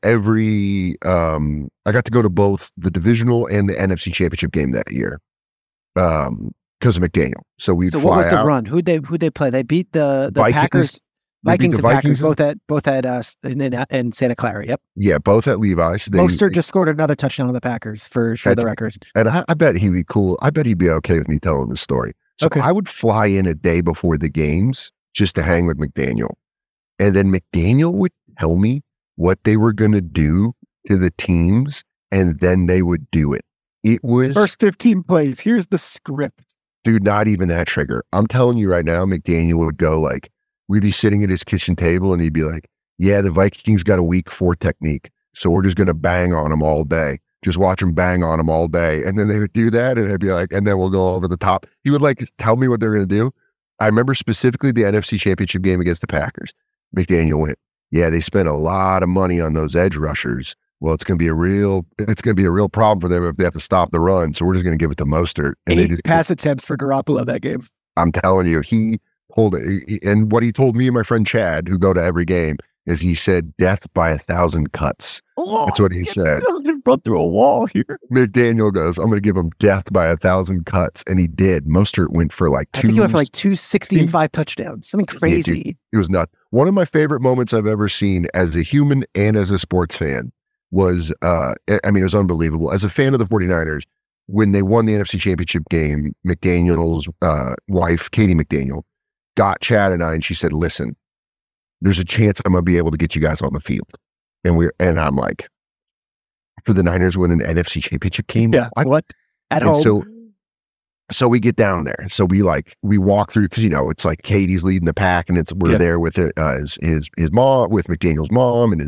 [SPEAKER 8] I got to go to both the divisional and the NFC Championship game that year because of McDaniel. So we'd fly out.
[SPEAKER 3] What was the run? Who'd they play? They beat the
[SPEAKER 8] Vikings.
[SPEAKER 3] Packers. Vikings and
[SPEAKER 8] Vikings
[SPEAKER 3] Packers, both at in Santa Clara. Yep.
[SPEAKER 8] Yeah, both at Levi's.
[SPEAKER 3] Mostert just scored another touchdown on the Packers for the record.
[SPEAKER 8] And I bet he'd be cool. I bet he'd be okay with me telling this story. So I would fly in a day before the games just to hang with McDaniel. And then McDaniel would tell me what they were going to do to the teams, and then they would do it. It was
[SPEAKER 3] first 15 plays. Here's the script.
[SPEAKER 8] Dude, not even that trigger. I'm telling you right now, McDaniel would go like, we'd be sitting at his kitchen table and he'd be like, yeah, the Vikings got a weak 4 technique. So we're just going to bang on them all day. Just watch them bang on them all day. And then they would do that. And I'd be like, and then we'll go over the top. He would like tell me what they're going to do. I remember specifically the NFC Championship game against the Packers. McDaniel went, yeah, they spent a lot of money on those edge rushers. Well, it's going to be a real problem for them if they have to stop the run. So we're just going to give it to Mostert. And
[SPEAKER 3] 8 pass attempts for Garoppolo that game.
[SPEAKER 8] I'm telling you, he pulled it. And what he told me and my friend Chad, who go to every game, is he said death by 1,000 cuts. Oh, that's what he said.
[SPEAKER 3] Run through a wall here.
[SPEAKER 8] McDaniel goes, I'm going to give him death by 1,000 cuts. And he did. Mostert went for like
[SPEAKER 3] 260 and 5 touctouchdowns. Something crazy.
[SPEAKER 8] Yeah, dude, it was nuts. One of my favorite moments I've ever seen as a human and as a sports fan was, it was unbelievable. As a fan of the 49ers, when they won the NFC Championship game, McDaniel's wife, Katie McDaniel, got Chad and I, and she said, listen, there's a chance I'm going to be able to get you guys on the field. And I'm like, for the Niners win an NFC Championship game?
[SPEAKER 3] Yeah, what? At home?
[SPEAKER 8] So we get down there. So we walk through, because, it's like Katie's leading the pack, and we're there with his mom, with McDaniel's mom and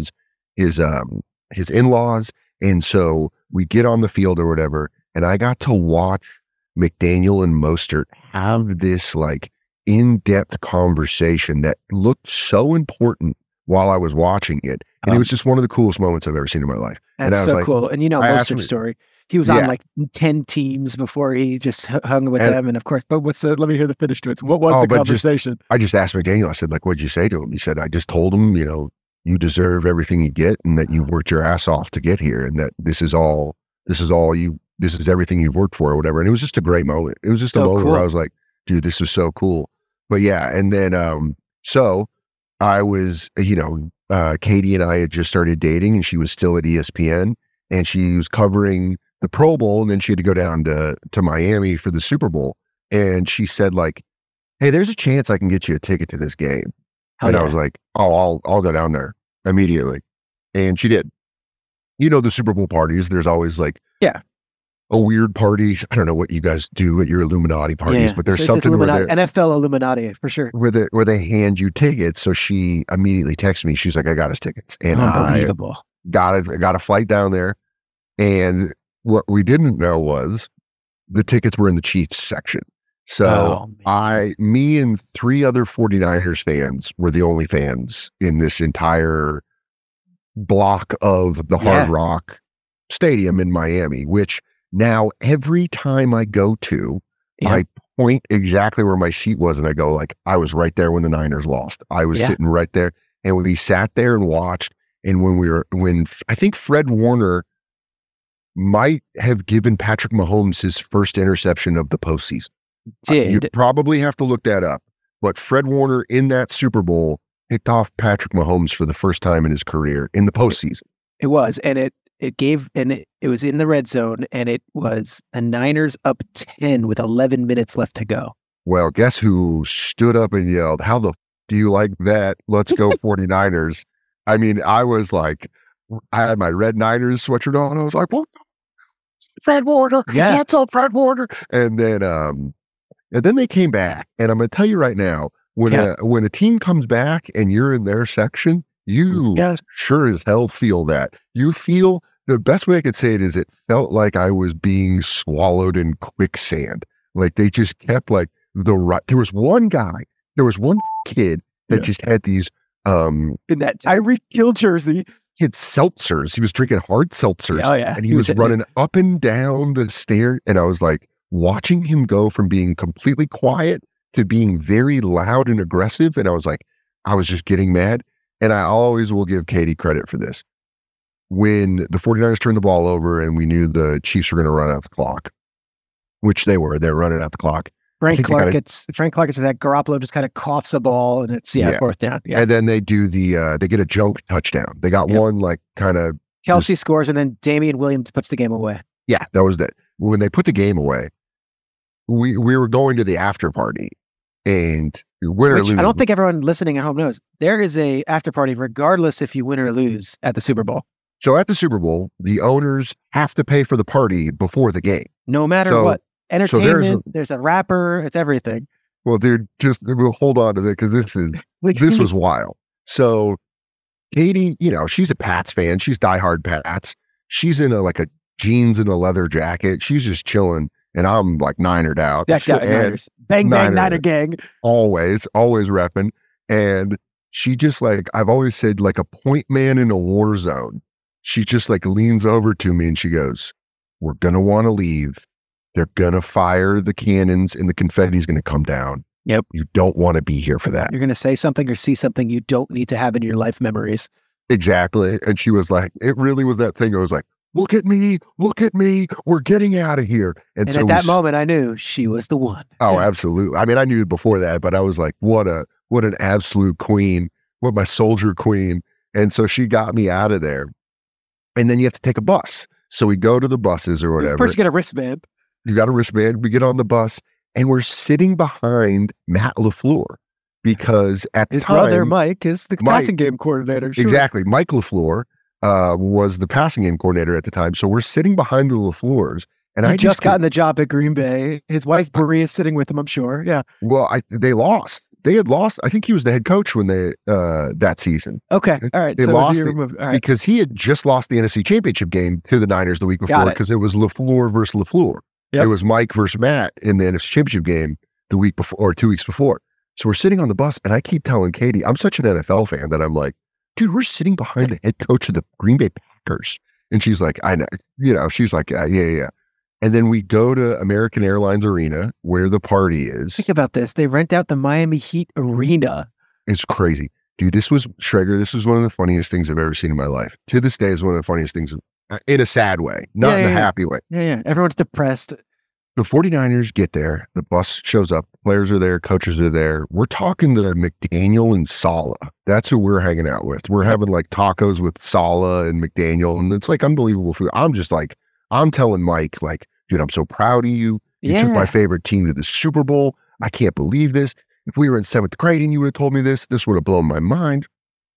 [SPEAKER 8] his in-laws. And so we get on the field or whatever, and I got to watch McDaniel and Mostert have this like in-depth conversation that looked so important while I was watching it. And it was just one of the coolest moments I've ever seen in my life.
[SPEAKER 3] That's so cool. And Mostert's story. He was on like 10 teams before he just hung with them. And of course, but let me hear the finish to it. So what was the conversation?
[SPEAKER 8] I just asked McDaniel, I said, like, what'd you say to him? He said, I just told him, you deserve everything you get, and that you worked your ass off to get here, and that this is everything you've worked for or whatever. And it was just a great moment. It was just a moment where I was like, dude, this is so cool. But yeah. And then, so I was, Katie and I had just started dating, and she was still at ESPN, and she was covering the Pro Bowl. And then she had to go down to Miami for the Super Bowl. And she said like, hey, there's a chance I can get you a ticket to this game. I was like, oh, I'll go down there immediately. And she did. The Super Bowl parties, there's always like, a weird party. I don't know what you guys do at your Illuminati parties, but there's something where
[SPEAKER 3] NFL Illuminati for sure.
[SPEAKER 8] Where they hand you tickets. So she immediately texted me. She's like, I got us tickets. And
[SPEAKER 3] unbelievable.
[SPEAKER 8] I got a flight down there. And what we didn't know was the tickets were in the Chiefs section. So me and 3 other 49ers fans were the only fans in this entire block of the Hard Rock Stadium in Miami, which now every time I go to, I point exactly where my seat was, and I go like, I was right there when the Niners lost. I was sitting right there. And we sat there and watched, and when I think Fred Warner might have given Patrick Mahomes his first interception of the postseason. You'd probably have to look that up. But Fred Warner in that Super Bowl picked off Patrick Mahomes for the first time in his career in the postseason.
[SPEAKER 3] It was, and it was in the red zone, and it was the Niners up 10 with 11 minutes left to go.
[SPEAKER 8] Well, guess who stood up and yelled, how the do you like that? Let's go 49ers. I mean, I was like, I had my red Niners sweatshirt on. I was like, what? Fred Warner.
[SPEAKER 3] Yeah.
[SPEAKER 8] What's up, Fred Warner? And then they came back, and I'm going to tell you right now, when a team comes back and you're in their section, you sure as hell feel that. You feel, the best way I could say it is, it felt like I was being swallowed in quicksand. Like they just kept like there was one guy There was one kid that just had these
[SPEAKER 3] in that Tyreek Hill jersey.
[SPEAKER 8] He had seltzers. He was drinking hard seltzers.
[SPEAKER 3] Oh, yeah.
[SPEAKER 8] And he was running up and down the stair. And I was like, watching him go from being completely quiet to being very loud and aggressive. And I was like, I was just getting mad. And I always will give Katie credit for this. When the 49ers turned the ball over and we knew the Chiefs were going to run out the clock, which they were running out the clock.
[SPEAKER 3] Frank Clark gets that Garoppolo just kind of coughs a ball and it's fourth down. Yeah.
[SPEAKER 8] And then they do they get a junk touchdown. They got one like kind of
[SPEAKER 3] Kelsey scores and then Damian Williams puts the game away.
[SPEAKER 8] Yeah, that was that. When they put the game away, we were going to the after party and win or lose.
[SPEAKER 3] I don't think everyone listening at home knows. There is a after party regardless if you win or lose at the Super Bowl.
[SPEAKER 8] So at the Super Bowl, the owners have to pay for the party before the game.
[SPEAKER 3] No matter what. Entertainment, there's a rapper, it's everything.
[SPEAKER 8] Well, we'll hold on to that because this was wild. So Katie, she's a Pats fan. She's diehard Pats. She's in a jeans and a leather jacket. She's just chilling. And I'm like Ninered out.
[SPEAKER 3] Niners. Bang, bang, Niner gang.
[SPEAKER 8] Always repping. And she just I've always said like a point man in a war zone. She just leans over to me and she goes, "We're going to want to leave. They're going to fire the cannons and the confetti is going to come down.
[SPEAKER 3] Yep.
[SPEAKER 8] You don't want to be here for that.
[SPEAKER 3] You're going to say something or see something you don't need to have in your life memories."
[SPEAKER 8] Exactly. And she was like, it really was that thing. I was like, look at me, we're getting out of here. And so
[SPEAKER 3] at that moment, I knew she was the one.
[SPEAKER 8] Oh, absolutely. I mean, I knew before that, but I was like, what an absolute queen, what my soldier queen. And so she got me out of there. And then you have to take a bus. So we go to the buses or whatever.
[SPEAKER 3] First, you get a wristband.
[SPEAKER 8] You got a wristband. We get on the bus and we're sitting behind Matt LaFleur because at the time,
[SPEAKER 3] his brother Mike is the passing game coordinator.
[SPEAKER 8] Sure. Exactly. Mike LaFleur was the passing game coordinator at the time. So we're sitting behind the LaFleurs. And I
[SPEAKER 3] just gotten the job at Green Bay. His wife Brie is sitting with him, I'm sure. Yeah.
[SPEAKER 8] Well, they lost. They had lost. I think he was the head coach when they that season.
[SPEAKER 3] Okay. All right.
[SPEAKER 8] They lost because he had just lost the NFC Championship game to the Niners the week before because it was LaFleur versus LaFleur. Yep. It was Mike versus Matt in the NFC Championship game the week before or 2 weeks before. So we're sitting on the bus and I keep telling Katie, I'm such an NFL fan that I'm like, dude, we're sitting behind the head coach of the Green Bay Packers. And she's like, I know, she's like, yeah. And then we go to American Airlines Arena where the party is.
[SPEAKER 3] Think about this. They rent out the Miami Heat Arena.
[SPEAKER 8] It's crazy. Dude, this was one of the funniest things I've ever seen in my life. To this day is one of the funniest things in a sad way, not in a happy way.
[SPEAKER 3] Yeah. Everyone's depressed.
[SPEAKER 8] The 49ers get there. The bus shows up. Players are there. Coaches are there. We're talking to McDaniel and Saleh. That's who we're hanging out with. We're having tacos with Saleh and McDaniel. And it's unbelievable food. I'm just I'm telling Mike, dude, I'm so proud of you. You took my favorite team to the Super Bowl. I can't believe this. If we were in 7th grade and you would have told me this would have blown my mind.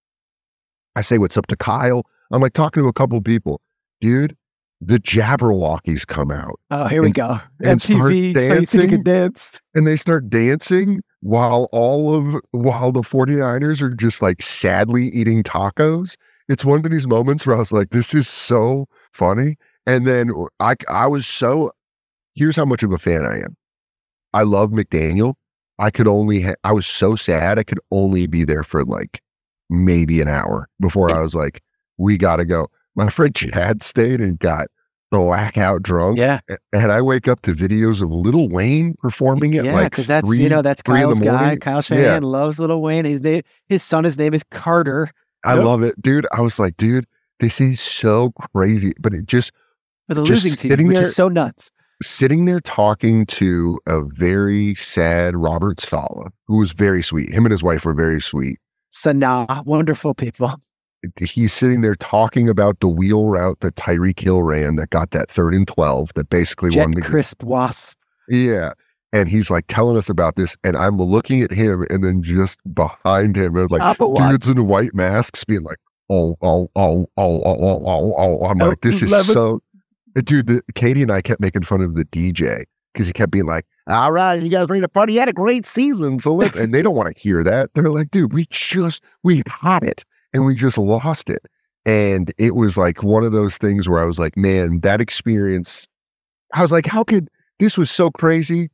[SPEAKER 8] I say what's up to Kyle. I'm talking to a couple of people. Dude, the Jabberwockies come out.
[SPEAKER 3] Oh, here we go. MTV, so you can dance.
[SPEAKER 8] And they start dancing while the 49ers are just sadly eating tacos. It's one of these moments where I was like, this is so funny. And then I was here's how much of a fan I am. I love McDaniel. I was so sad I could only be there for maybe an hour before I was like, we got to go. My friend Chad stayed and got blackout drunk.
[SPEAKER 3] Yeah.
[SPEAKER 8] And I wake up to videos of Lil Wayne performing it.
[SPEAKER 3] Yeah, because that's Kyle's guy. Kyle Shanahan loves Lil Wayne. His son's name is Carter.
[SPEAKER 8] I love it. Dude, I was like, dude, this is so crazy. But it just...
[SPEAKER 3] For the losing team, which is so nuts.
[SPEAKER 8] Sitting there talking to a very sad Robert Saleh, who was very sweet. Him and his wife were very sweet.
[SPEAKER 3] Sanaa, wonderful people.
[SPEAKER 8] He's sitting there talking about the wheel route that Tyreek Hill ran that got that 3rd and 12 that basically won the game.
[SPEAKER 3] Crisp wasp.
[SPEAKER 8] Yeah. And he's telling us about this, and I'm looking at him, and then just behind him, there's dudes in white masks being like, oh. I'm like, this is so... Dude, Katie and I kept making fun of the DJ because he kept being like, all right, you guys ready to party? You had a great season. So let's, and they don't want to hear that. They're like, dude, we had it and we just lost it. And it was one of those things where I was like, man, that experience, I was like, this was so crazy.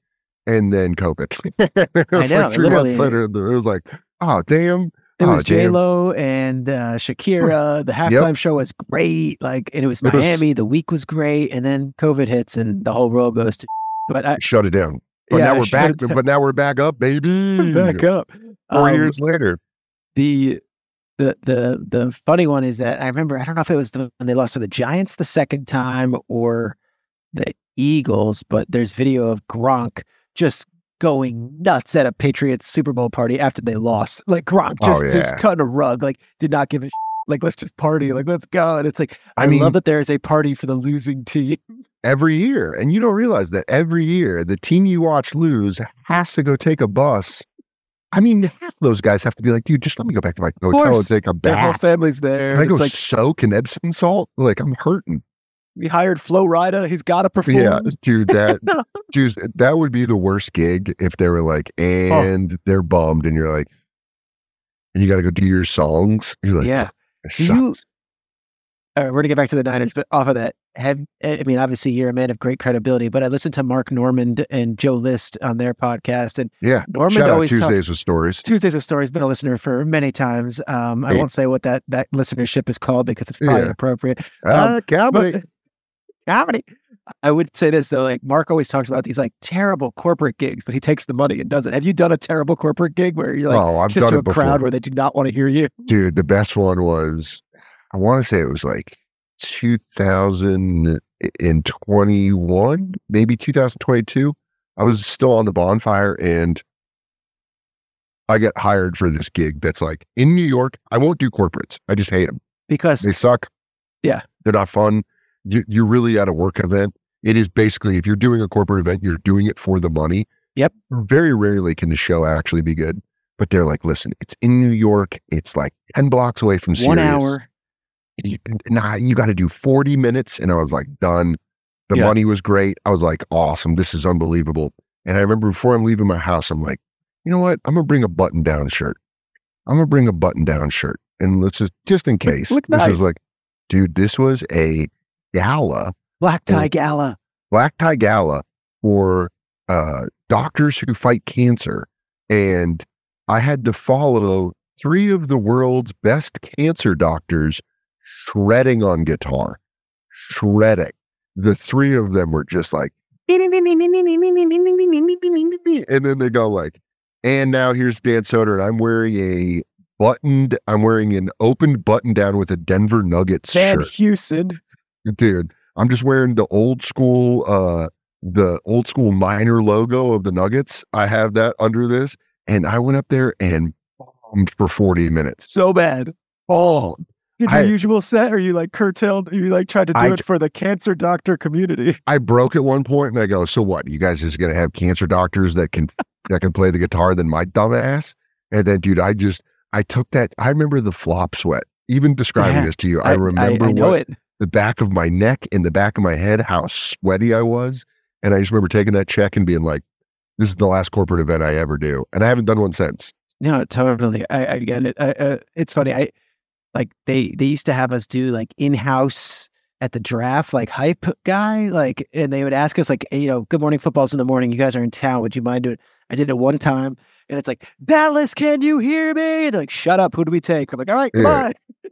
[SPEAKER 8] and then COVID. It was
[SPEAKER 3] I know,
[SPEAKER 8] like 3
[SPEAKER 3] literally.
[SPEAKER 8] months later, it was like, oh, damn.
[SPEAKER 3] It was
[SPEAKER 8] damn.
[SPEAKER 3] J-Lo and Shakira. The halftime show was great. Like, and it was Miami. The week was great. And then COVID hits and the whole world goes to but I
[SPEAKER 8] Shut it down. But
[SPEAKER 3] Yeah,
[SPEAKER 8] now we're
[SPEAKER 3] shut
[SPEAKER 8] back.
[SPEAKER 3] it down.
[SPEAKER 8] But now we're back up, baby.
[SPEAKER 3] back up.
[SPEAKER 8] 4 years later.
[SPEAKER 3] The funny one is that I remember, I don't know if it was when they lost to the Giants the second time or the Eagles, but there's video of Gronk just going nuts at a Patriots Super Bowl party after they lost. Like Gronk just cutting a rug, like did not give a like, let's just party, like let's go. And it's like, I mean, love that there is a party for the losing team.
[SPEAKER 8] Every year. And you don't realize that every year the team you watch lose has to go take a bus. I mean, half those guys have to be like, dude, just let me go back to my hotel and take a
[SPEAKER 3] Their whole
[SPEAKER 8] bath.
[SPEAKER 3] family's there.
[SPEAKER 8] I go
[SPEAKER 3] It's like,
[SPEAKER 8] soak in Epsom salt. Like, I'm hurting.
[SPEAKER 3] we hired Flo Rida. He's got to perform.
[SPEAKER 8] Yeah, dude, that would be the worst gig if they were like, and they're bummed, and you're like, and you got to go do your songs. You're like,
[SPEAKER 3] Yeah.
[SPEAKER 8] it sucks.
[SPEAKER 3] We're going to get back to the Niners, but off of that, obviously you're a man of great credibility, but I listened to Mark Normand and Joe List on their podcast, and
[SPEAKER 8] Yeah,
[SPEAKER 3] Normand
[SPEAKER 8] shout out
[SPEAKER 3] always
[SPEAKER 8] Tuesdays with Stories.
[SPEAKER 3] Tuesdays with Stories, been a listener for many times. I won't say what that listenership is called because it's probably inappropriate.
[SPEAKER 8] Comedy.
[SPEAKER 3] Comedy. I would say this though, like Mark always talks about these like terrible corporate gigs, but he takes the money and does it. Have you done a terrible corporate gig where you're like
[SPEAKER 8] I've
[SPEAKER 3] just
[SPEAKER 8] done
[SPEAKER 3] to
[SPEAKER 8] it
[SPEAKER 3] a
[SPEAKER 8] before.
[SPEAKER 3] crowd where they do not want to hear you?
[SPEAKER 8] Dude, the best one was, I want to say it was like 2021, maybe 2022. I was still on the Bonfire and I get hired for this gig that's like in New York. I won't do corporates. I just hate them
[SPEAKER 3] Because
[SPEAKER 8] they suck.
[SPEAKER 3] Yeah.
[SPEAKER 8] They're not fun. You're really at a work event. It is basically, if you're doing a corporate event, you're doing it for the money.
[SPEAKER 3] Yep.
[SPEAKER 8] Very rarely can the show actually be good. But they're like, listen, it's in New York. It's like 10 blocks away from Sirius.
[SPEAKER 3] 1 hour.
[SPEAKER 8] You got to do 40 minutes. And I was like, done. The money was great. I was like, awesome. This is unbelievable. And I remember before I'm leaving my house, I'm like, you know what? I'm going to bring a button-down shirt. And let's just in case.
[SPEAKER 3] Look
[SPEAKER 8] This
[SPEAKER 3] nice.
[SPEAKER 8] is like, dude, this was a gala.
[SPEAKER 3] Black tie gala
[SPEAKER 8] For doctors who fight cancer. And I had to follow 3 of the world's best cancer doctors shredding on guitar. The 3 of them were just like, and then they go like, and now here's Dan Soder, and I'm wearing an opened button down with a Denver Nuggets
[SPEAKER 3] Van
[SPEAKER 8] shirt.
[SPEAKER 3] Houston.
[SPEAKER 8] Dude, I'm just wearing the old school minor logo of the Nuggets. I have that under this, and I went up there and bombed for 40 minutes.
[SPEAKER 3] So bad.
[SPEAKER 8] Oh,
[SPEAKER 3] Did your usual set, or you like curtailed? Or you like tried to do it for the cancer doctor community?
[SPEAKER 8] I broke at one point, and I go, so what? You guys just gonna have cancer doctors that can play the guitar than my dumb ass? And then, dude, I took that. I remember the flop sweat. Even describing this to you, I remember
[SPEAKER 3] I know
[SPEAKER 8] the back of my neck and the back of my head, how sweaty I was. And I just remember taking that check and being like, this is the last corporate event I ever do. And I haven't done one since.
[SPEAKER 3] No, totally. I get it. It's funny. They used to have us do like in-house at the draft, like hype guy, like, and they would ask us like, hey, good morning, football's in the morning. You guys are in town. Would you mind doing it? I did it one time and it's like, Dallas, can you hear me? And they're like, shut up. Who do we take? I'm like, all right, goodbye.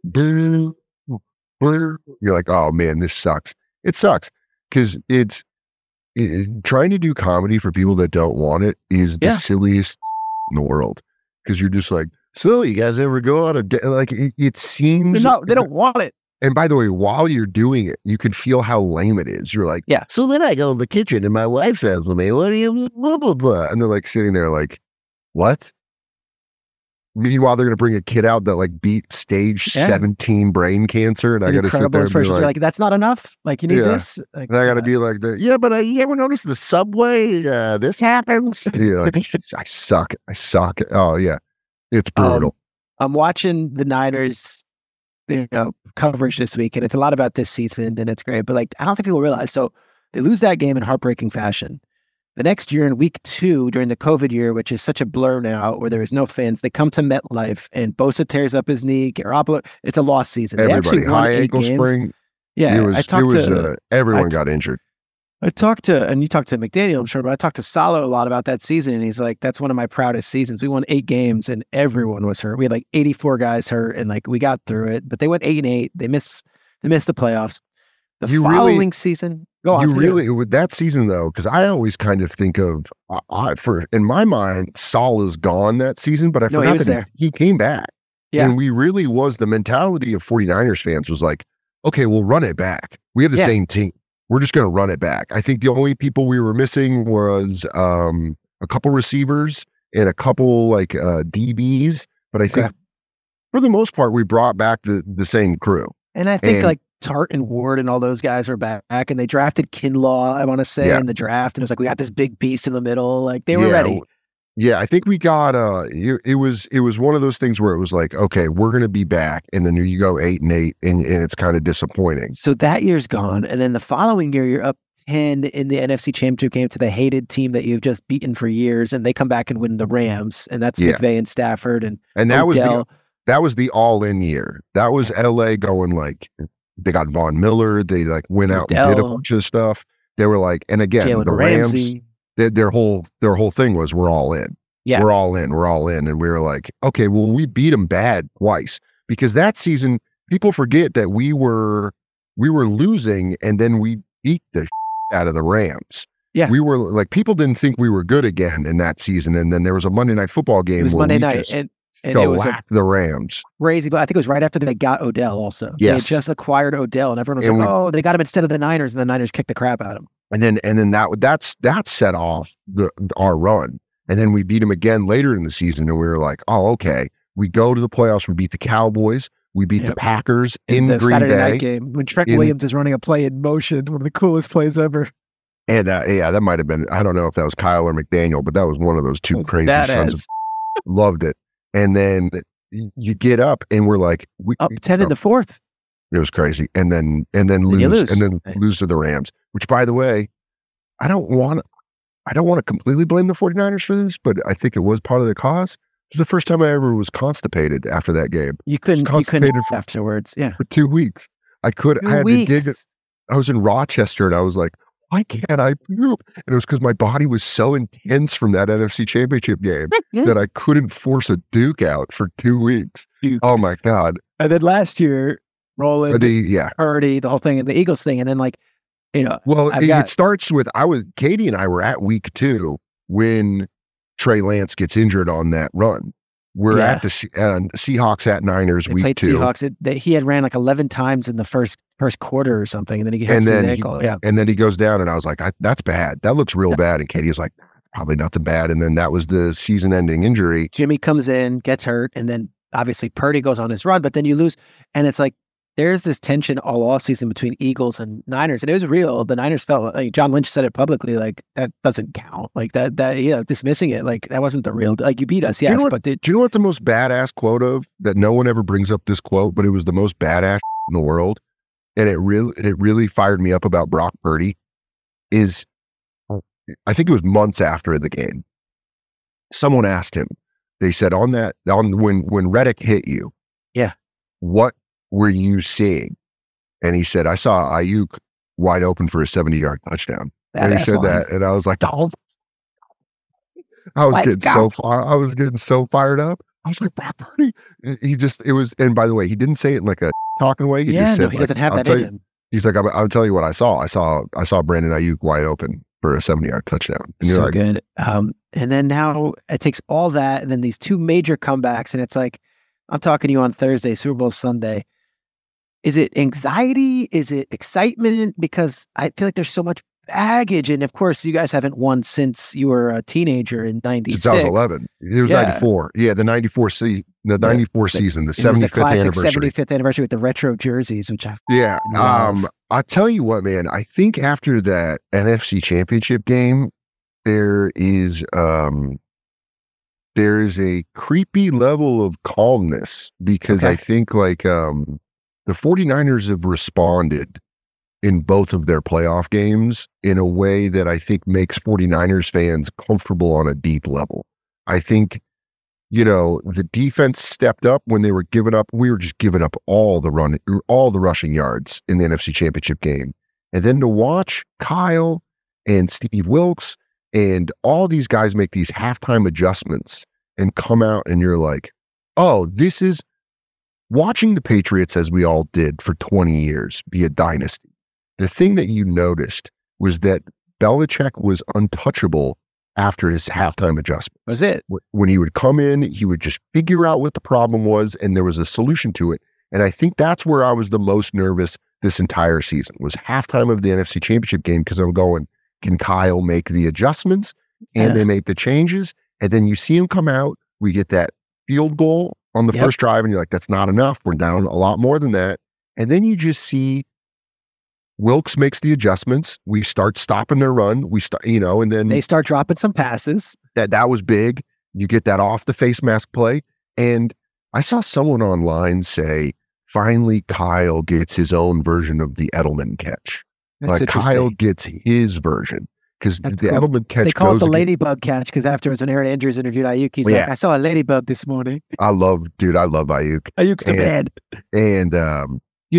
[SPEAKER 8] You're like, oh man, this sucks. It sucks because trying to do comedy for people that don't want it is the silliest in the world. Because you're just like, so you guys ever go out like it seems
[SPEAKER 3] they don't want it.
[SPEAKER 8] And by the way, while you're doing it, you can feel how lame it is. You're like,
[SPEAKER 3] yeah.
[SPEAKER 8] So then I go in the kitchen and my wife says to me, what do you blah blah blah? And they're like sitting there like, what? Meanwhile, they're gonna bring a kid out that like beat stage 17 brain cancer, and I gotta sit there and be
[SPEAKER 3] like, that's not enough. Like you need this. Like,
[SPEAKER 8] and I gotta be like, but you ever notice the subway? This happens. Yeah, like, I suck. Oh yeah. It's brutal.
[SPEAKER 3] I'm watching the Niners, coverage this week, and it's a lot about this season, and it's great. But like, I don't think people realize. So they lose that game in heartbreaking fashion. The next year, in week 2, during the COVID year, which is such a blur now, where there is no fans, they come to MetLife, and Bosa tears up his knee. Garoppolo, it's a lost season.
[SPEAKER 8] Everybody,
[SPEAKER 3] they actually won
[SPEAKER 8] high
[SPEAKER 3] 8
[SPEAKER 8] ankle
[SPEAKER 3] games.
[SPEAKER 8] sprain.
[SPEAKER 3] Yeah,
[SPEAKER 8] everyone got injured.
[SPEAKER 3] I talked to, and you talked to McDaniel, I'm sure, but I talked to Salo a lot about that season, and he's like, that's one of my proudest seasons. We won 8 games, and everyone was hurt. We had like 84 guys hurt, and like we got through it, but they went 8-8. They missed the playoffs. The following season,
[SPEAKER 8] with that season though, because I always kind of think of, in my mind, Salo's gone that season, but I forgot that he came back. Yeah. And we really was, the mentality of 49ers fans was like, okay, we'll run it back. We have the same team. We're just going to run it back. I think the only people we were missing was a couple receivers and a couple like DBs. But I think for the most part, we brought back the same crew.
[SPEAKER 3] And I think like Tart and Ward and all those guys are back, and they drafted Kinlaw, I want to say, in the draft. And it was like, we got this big beast in the middle. Like they were ready.
[SPEAKER 8] Yeah, I think we got it was one of those things where it was like, okay, we're gonna be back, and then you go 8-8, and it's kind of disappointing.
[SPEAKER 3] So that year's gone, and then the following year you're up 10 in the NFC Championship game to the hated team that you've just beaten for years, and they come back and win the Rams, and that's McVay and Stafford and
[SPEAKER 8] that
[SPEAKER 3] Odell.
[SPEAKER 8] was the all-in year. That was LA going like, they got Von Miller, they like went out and did a bunch of stuff. They were like, and again,
[SPEAKER 3] Jalen
[SPEAKER 8] the
[SPEAKER 3] Ramsey.
[SPEAKER 8] Rams. Their whole thing was, we're all in. Yeah. We're all in. And we were like, okay, well, we beat them bad twice, because that season, people forget that we were losing, and then we beat the out of the Rams. Yeah. We were like, people didn't think we were good again in that season. And then there was a Monday Night Football game.
[SPEAKER 3] It was Monday night. And it was
[SPEAKER 8] the Rams.
[SPEAKER 3] Crazy, but I think it was right after they got Odell also. Yes. They had just acquired Odell, and everyone was like, oh, they got him instead of the Niners, and the Niners kicked the crap out of him.
[SPEAKER 8] And then that set off our run. And then we beat them again later in the season, and we were like, oh, okay. We go to the playoffs. We beat the Cowboys. We beat the Packers in the
[SPEAKER 3] Green
[SPEAKER 8] Saturday
[SPEAKER 3] Bay. Night game when Trent Williams is running a play in motion, one of the coolest plays ever.
[SPEAKER 8] And that might have been, I don't know if that was Kyle or McDaniel, but that was one of those two crazy sons of, loved it. And then you get up, and we're like,
[SPEAKER 3] up 10 in the fourth.
[SPEAKER 8] It was crazy. And then lose to the Rams, which, by the way, I don't want to completely blame the 49ers for this, but I think it was part of the cause. It was the first time I ever was constipated after that game.
[SPEAKER 3] You couldn't afterwards. Yeah.
[SPEAKER 8] For 2 weeks. I had to dig it. I was in Rochester, and I was like, why can't I poop? And it was because my body was so intense from that NFC Championship game that I couldn't force a Duke out for 2 weeks. Oh my God.
[SPEAKER 3] And then last year, Roland, Purdy, the whole thing, and the Eagles thing. And then
[SPEAKER 8] it starts with, Katie and I were at week 2 when Trey Lance gets injured on that run. We're at the Seahawks at Niners week 2.
[SPEAKER 3] Played Seahawks. He had ran like 11 times in the first quarter or something, and then he hits the ankle.
[SPEAKER 8] And then he goes down, and I was like, that's bad. That looks real bad. And Katie was like, probably nothing bad. And then that was the season-ending injury.
[SPEAKER 3] Jimmy comes in, gets hurt, and then obviously Purdy goes on his run, but then you lose, and it's like there's this tension all off season between Eagles and Niners, and it was real. The Niners felt like John Lynch said it publicly, like that doesn't count, like that dismissing it, like that wasn't the real. Like you beat us, yes, but
[SPEAKER 8] do you know what the most badass quote of that? No one ever brings up this quote, but it was the most badass in the world, and it really fired me up about Brock Purdy. Is I think it was months after the game, someone asked him. They said when Reddick hit you, what were you seeing? And he said, I saw Ayuk wide open for a 70-yard touchdown. And he said that, and I was like, oh, I was getting so fired up. I was like, Brock Purdy. And by the way, he didn't say it in like a talking way. He just said,
[SPEAKER 3] he doesn't have that in him.
[SPEAKER 8] He's like, I'll tell you what I saw. I saw Brandon Ayuk wide open for a 70-yard touchdown.
[SPEAKER 3] And you're so like, good. And then now it takes all that, and then these 2 major comebacks, and it's like, I'm talking to you on Thursday, Super Bowl Sunday. Is it anxiety? Is it excitement? Because I feel like there's so much baggage. And of course, you guys haven't won since you were a teenager in 96.
[SPEAKER 8] 2011. It was 94. Yeah, the 94 season, the 75th anniversary.
[SPEAKER 3] 75th anniversary with the retro jerseys, which I
[SPEAKER 8] I'll tell you what, man, I think after that NFC Championship game, there is a creepy level of calmness, because I think like the 49ers have responded in both of their playoff games in a way that I think makes 49ers fans comfortable on a deep level. I think, the defense stepped up when they were giving up. We were just giving up all the rushing yards in the NFC Championship game. And then to watch Kyle and Steve Wilks and all these guys make these halftime adjustments and come out and you're like, oh, this is watching the Patriots as we all did for 20 years be a dynasty. The thing that you noticed was that Belichick was untouchable after his halftime adjustments.
[SPEAKER 3] Was it?
[SPEAKER 8] When he would come in, he would just figure out what the problem was and there was a solution to it. And I think that's where I was the most nervous this entire season was halftime of the NFC Championship game because I'm going, can Kyle make the adjustments? And they make the changes. And then you see him come out. We get that field goal on the first drive and you're like, that's not enough. We're down a lot more than that. And then you just see Wilks makes the adjustments. We start stopping their run. We start, and then
[SPEAKER 3] they start dropping some passes.
[SPEAKER 8] That was big. You get that off the face mask play. And I saw someone online say, finally, Kyle gets his own version of the Edelman catch. Like Kyle gets his version because the Edelman catch.
[SPEAKER 3] They call it the ladybug catch because afterwards, when Aaron Andrews interviewed Ayuk, he's like, "I saw a ladybug this morning."
[SPEAKER 8] I love Ayuk.
[SPEAKER 3] Ayuk's the man.
[SPEAKER 8] And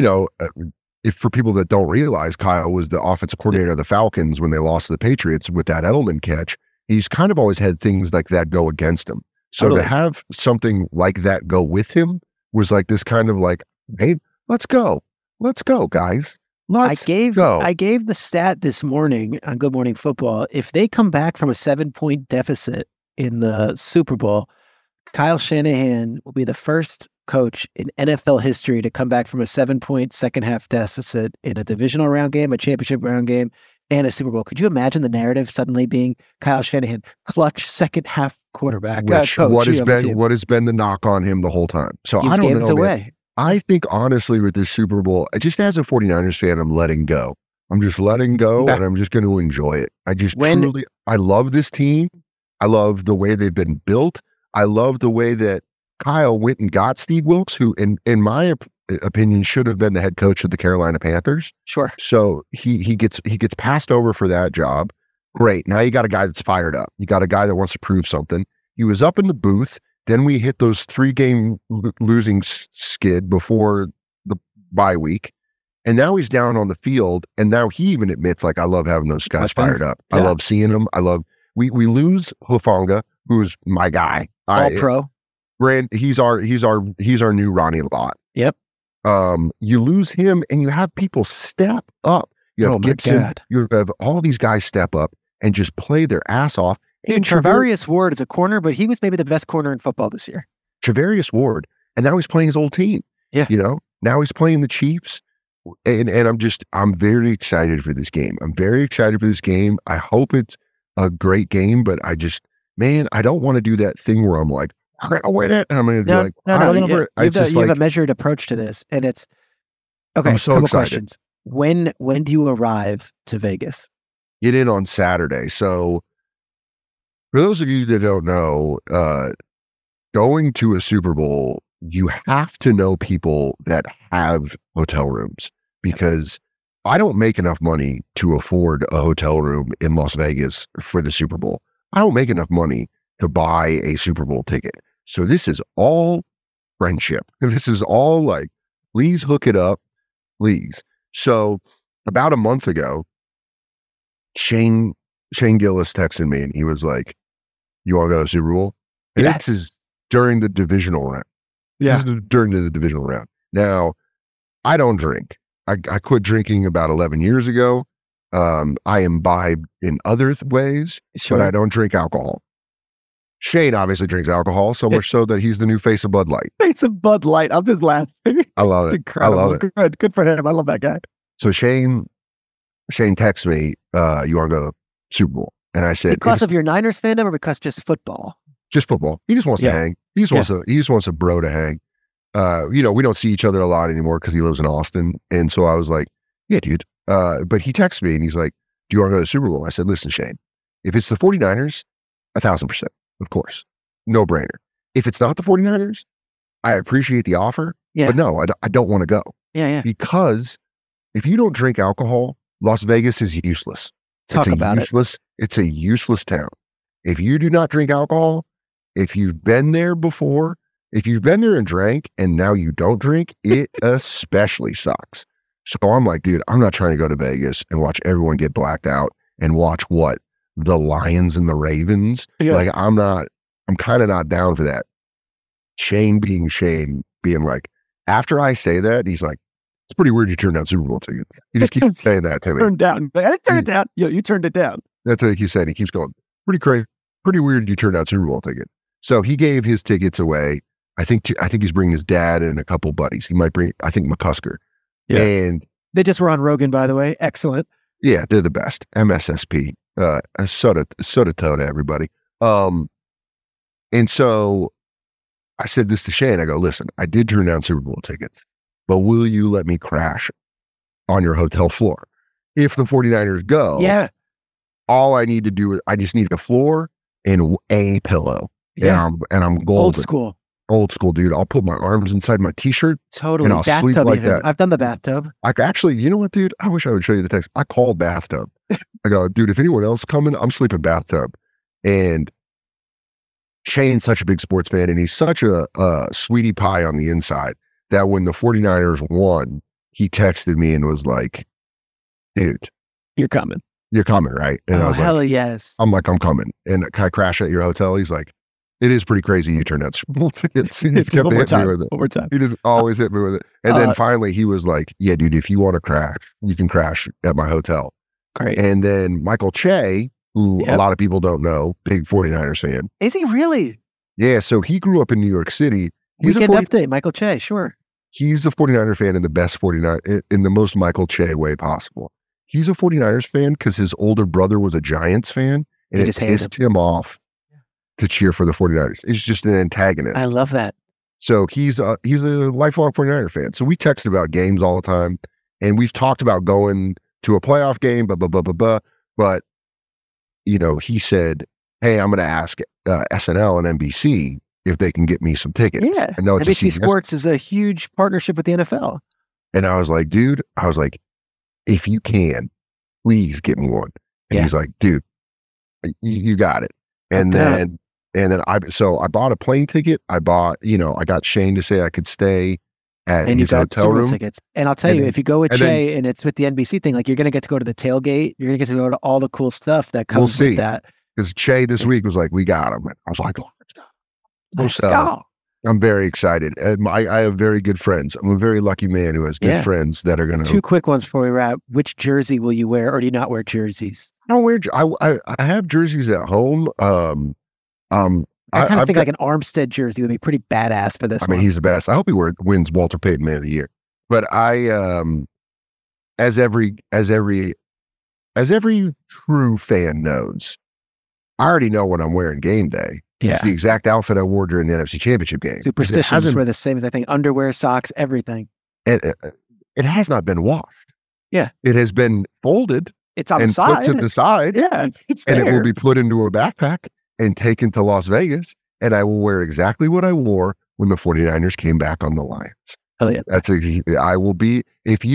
[SPEAKER 8] if for people that don't realize, Kyle was the offensive coordinator of the Falcons when they lost to the Patriots with that Edelman catch. He's kind of always had things like that go against him. So to have something like that go with him was like this kind of like, hey, let's go, guys. I gave
[SPEAKER 3] the stat this morning on Good Morning Football. If they come back from a 7-point deficit in the Super Bowl, Kyle Shanahan will be the first coach in NFL history to come back from a 7-point second half deficit in a divisional round game, a championship round game, and a Super Bowl. Could you imagine the narrative suddenly being Kyle Shanahan, clutch second half quarterback?
[SPEAKER 8] What has been the knock on him the whole time? So I don't know. Away. I think honestly with this Super Bowl, just as a 49ers fan, I'm letting go. I'm just letting go and I'm just going to enjoy it. I love this team. I love the way they've been built. I love the way that Kyle went and got Steve Wilks, who in my opinion should have been the head coach of the Carolina Panthers.
[SPEAKER 3] Sure.
[SPEAKER 8] So he gets passed over for that job. Great. Now you got a guy that's fired up. You got a guy that wants to prove something. He was up in the booth. Then we hit those 3-game losing skid before the bye week. And now he's down on the field. And now he even admits, like, I love having those guys fired up. Yeah. I love seeing them. We lose Hufanga, who's my guy.
[SPEAKER 3] All pro.
[SPEAKER 8] He's our new Ronnie Lott.
[SPEAKER 3] Yep.
[SPEAKER 8] You lose him and you have people step up. You have Gibson. You have all these guys step up and just play their ass off.
[SPEAKER 3] And Travarius Ward is a corner, but he was maybe the best corner in football this year.
[SPEAKER 8] Travarius Ward. And now he's playing his old team.
[SPEAKER 3] Yeah.
[SPEAKER 8] Now he's playing the Chiefs. And I'm very excited for this game. I hope it's a great game, but I don't want to do that thing where I'm like, I'm going to win it. And I'm going to be like,
[SPEAKER 3] you have a measured approach to this. And it's, okay,
[SPEAKER 8] I'm so excited.
[SPEAKER 3] Questions. When do you arrive to Vegas?
[SPEAKER 8] Get in on Saturday. So, for those of you that don't know, going to a Super Bowl, you have to know people that have hotel rooms because I don't make enough money to afford a hotel room in Las Vegas for the Super Bowl. I don't make enough money to buy a Super Bowl ticket. So this is all friendship. This is all like, please hook it up, please. So about a month ago, Shane Gillis texted me and he was like, you want to go to the Super Bowl? And this is during the divisional round.
[SPEAKER 3] Yeah.
[SPEAKER 8] This is during the divisional round. Now, I don't drink. I quit drinking about 11 years ago. I imbibe in other ways, but I don't drink alcohol. Shane obviously drinks alcohol, so much so that he's the new face of Bud Light.
[SPEAKER 3] Face of Bud Light. I'm just laughing.
[SPEAKER 8] I love
[SPEAKER 3] It's
[SPEAKER 8] it.
[SPEAKER 3] incredible.
[SPEAKER 8] I love it.
[SPEAKER 3] Good for him. I love that guy.
[SPEAKER 8] So Shane texts me, you want to go to Super Bowl? And I said,
[SPEAKER 3] because of your Niners fandom or because just football?
[SPEAKER 8] Just football. He just wants to hang. He just wants a bro to hang. We don't see each other a lot anymore because he lives in Austin. And so I was like, yeah, dude. But he texted me and he's like, do you want to go to the Super Bowl? I said, listen, Shane, if it's the 49ers, 1,000%, of course. No brainer. If it's not the 49ers, I appreciate the offer, but no, I don't want to go.
[SPEAKER 3] Yeah.
[SPEAKER 8] Because if you don't drink alcohol, Las Vegas is useless. It's a useless town. If you do not drink alcohol, if you've been there before, if you've been there and drank and now you don't drink, it especially sucks. So I'm like, dude, I'm not trying to go to Vegas and watch everyone get blacked out and watch the Lions and the Ravens.
[SPEAKER 3] Yeah.
[SPEAKER 8] Like I'm kind of not down for that. Shane being like, after I say that, he's like, it's pretty weird you turned down Super Bowl tickets. He just keeps saying that to me.
[SPEAKER 3] Turned down. I didn't turn it down. You turned it down.
[SPEAKER 8] That's what he keeps saying. He keeps going, pretty crazy, pretty weird you turned down Super Bowl ticket. So he gave his tickets away. I think he's bringing his dad and a couple buddies. He might bring, I think, McCusker.
[SPEAKER 3] Yeah.
[SPEAKER 8] And
[SPEAKER 3] they just were on Rogan, by the way. Excellent.
[SPEAKER 8] Yeah, they're the best. MSSP. Soda toe to everybody. And so I said this to Shane. I go, listen, I did turn down Super Bowl tickets, but will you let me crash on your hotel floor? If the 49ers go,
[SPEAKER 3] yeah,
[SPEAKER 8] all I need to do is I just need a floor and a pillow.
[SPEAKER 3] Yeah.
[SPEAKER 8] And I'm golden. Old school, dude. I'll put my arms inside my t-shirt.
[SPEAKER 3] Totally.
[SPEAKER 8] And I'll sleep like
[SPEAKER 3] even.
[SPEAKER 8] that.
[SPEAKER 3] I've done the bathtub.
[SPEAKER 8] I actually, you know what, dude? I wish I would show you the text. I called bathtub. I go, dude, if anyone else coming, I'm sleeping bathtub. And Shane's such a big sports fan, and he's such a sweetie pie on the inside that when the 49ers won, he texted me and was like, dude,
[SPEAKER 3] you're coming,
[SPEAKER 8] right? And I was
[SPEAKER 3] hell
[SPEAKER 8] like,
[SPEAKER 3] yes.
[SPEAKER 8] I'm coming. And can I crash at your hotel? He's like, it is pretty crazy you turned out Super Bowl tickets. He just kept hitting me with it.
[SPEAKER 3] One more time.
[SPEAKER 8] He just always hit me with it. And then finally he was like, yeah, dude, if you want to crash, you can crash at my hotel.
[SPEAKER 3] Great.
[SPEAKER 8] And then Michael Che, who a lot of people don't know, big 49ers fan.
[SPEAKER 3] Is he really?
[SPEAKER 8] Yeah, so he grew up in New York City. He's
[SPEAKER 3] Weekend update, Michael Che, sure.
[SPEAKER 8] He's a 49er fan in the best 49, in the most Michael Che way possible. He's a 49ers fan because his older brother was a Giants fan, and it pissed him off to cheer for the 49ers. It's just an antagonist.
[SPEAKER 3] I love that.
[SPEAKER 8] So he's a lifelong 49er fan. So we text about games all the time, and we've talked about going to a playoff game, but you know, he said, hey, I'm going to ask SNL and NBC if they can get me some tickets.
[SPEAKER 3] Yeah,
[SPEAKER 8] I know it's
[SPEAKER 3] NBC Sports is a huge partnership with the NFL.
[SPEAKER 8] And I was like, dude, if you can, please get me one. And he's like, dude, you got it. And then I bought a plane ticket. I got Shane to say I could stay at his hotel room.
[SPEAKER 3] Tickets. And I'll tell you, if you go with Che and it's with the NBC thing, like you're going to get to go to the tailgate. You're going to get to go to all the cool stuff that comes with that.
[SPEAKER 8] Because Che this week was like, we got him. And I was like,
[SPEAKER 3] let's go.
[SPEAKER 8] I'm very excited. I have very good friends. I'm a very lucky man who has good friends that are going to.
[SPEAKER 3] 2 quick ones before we wrap. Which jersey will you wear, or do you not wear jerseys?
[SPEAKER 8] I don't wear. I have jerseys at home.
[SPEAKER 3] I kind of think like an Armstead jersey would be pretty badass for this.
[SPEAKER 8] I mean, he's the best. I hope he wins Walter Payton Man of the Year. But as every true fan knows, I already know what I'm wearing game day.
[SPEAKER 3] Yeah.
[SPEAKER 8] It's the exact outfit I wore during the NFC Championship game.
[SPEAKER 3] Superstitions were the same as I think. Underwear, socks, everything.
[SPEAKER 8] It has not been washed.
[SPEAKER 3] Yeah.
[SPEAKER 8] It has been folded.
[SPEAKER 3] It's on the side.
[SPEAKER 8] Put to the side.
[SPEAKER 3] Yeah.
[SPEAKER 8] And it will be put into a backpack and taken to Las Vegas. And I will wear exactly what I wore when the 49ers came back on the Lions.
[SPEAKER 3] Hell yeah.
[SPEAKER 8] I will be,